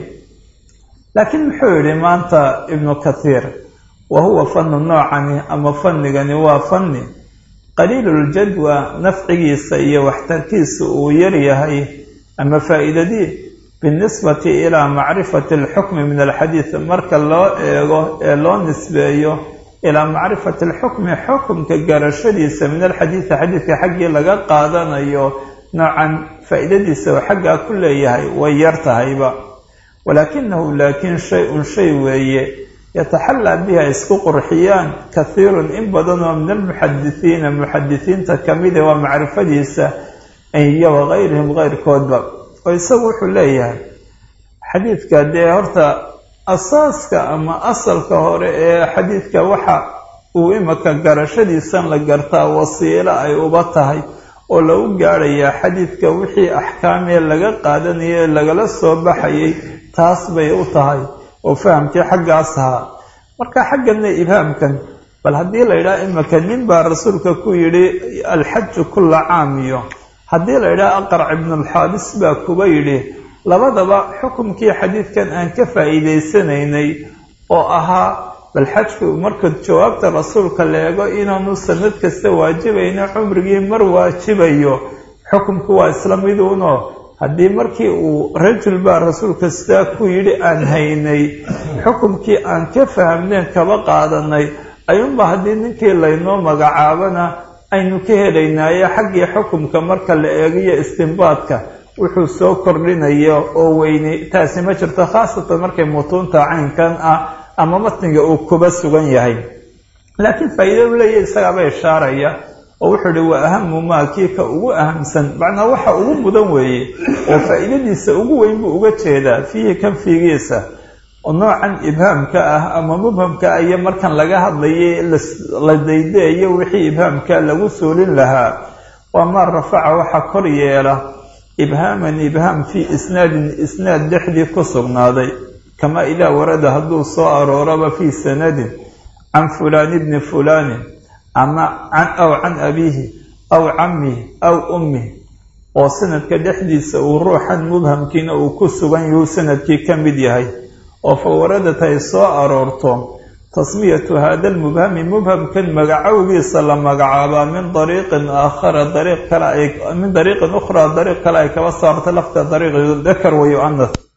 laakiin muxuu yidhi maanta ibnu kathiir wa huwa fannu noocani ama fanigani waa fanni qaliiluljadwa nafcigiisa iyo waxtarkiisa uu yaryahay ama faa'iidadii binisbati ilaa macrifati alxukmi min alxadiid marka loo eego ee loo nisbeeyo ilaa macrifati alxukmi xukumka garashadiisa min alxadiidi xadiidka xaggii laga qaadanayo noocan faa'iidadiisa oo xaggaa ku leeyahay way yar tahayba walaakinahu laakiin shay-un shay weeye yataxallaa biha isku qurxiyaan kahiirun in badanoo min almuxadisiina muxadisiinta kamida waa macrifadiisa iyo wagayrihim keyrkoodba oo isagu wuxuu leeyahay xadiidka dee horta asaaska ama asalka hore ee xadiidka waxa uu imaka garashadiisan la gartaa wasiilo ay uba tahay oo lagu gaadhayaa xadiidka wixii axkaamee laga qaadanayay lagala soo baxayay taas bay u tahay oo fahamkii xaggaas ahaa marka xaggana ibhaamkan bal haddii la yidhaha imaka nin baa rasuulka ku yidhi alxaju kulla caam iyo haddii la yidhaha aqrac ibnulxaabis baa kuba yidhi labadaba xukumkii xadiidkan aan ka faa'iidaysanaynay oo ahaa bal xajku marka jawaabta rasuulka la eego inaanu sanad kasta waajibayna cumrigii mar waajibayo xukumku waa isla miduuno haddii markii uu rajul baa rasuulka sidaa ku yidhi aan haynay xukumkii aan ka fahamneen kaba qaadanay ayuunba haddii ninkii laynoo magacaabana aynu ka helaynaayo xaggii xukumka marka la eegiyo istinbaadka wuxuu soo kordhinayo oo weyni taasi ma jirto khaasatan markay mutuunta caynkan ah ama matniga uu kuba sugan yahay laakiin faa'iida u leeyahay isagaaba ishaaraya oo wuxuu ihi waa ahamu maa kii ka ugu ahamsan macnaa waxa ugu mudan weeye oo faa'iidadiisa ugu weyn buu uga jeedaa fiihi kan fiigiisa oo noocan ibhaamka ah ama mubhamka ah iyo markan laga hadlayay la daydaeyo wixii ibhaamka lagu suulin lahaa waa maa rafaca waxa kor yeela ibhaaman ibhaam fii isnaadin isnaad dhexdii ku sugnaaday kamaa idaa warada hadduu soo arooraba fii sanadin can fulaani bni fulaanin ama aw can abiihi aw cammihi aw ummihi oo sanadka dhexdiisa uu ruuxan mubhamkiina uu ku sugan yahuu sanadkii ka mid yahay oo fa waradat ay soo aroorto tasmiyatu hada almubhami mubhamkan magacowgiisa la magacaabaa min dariiqin aakhara min dariiqin ukhraa dariiq kale ay kaba saarta lafta dariiq dakar wa yu'anas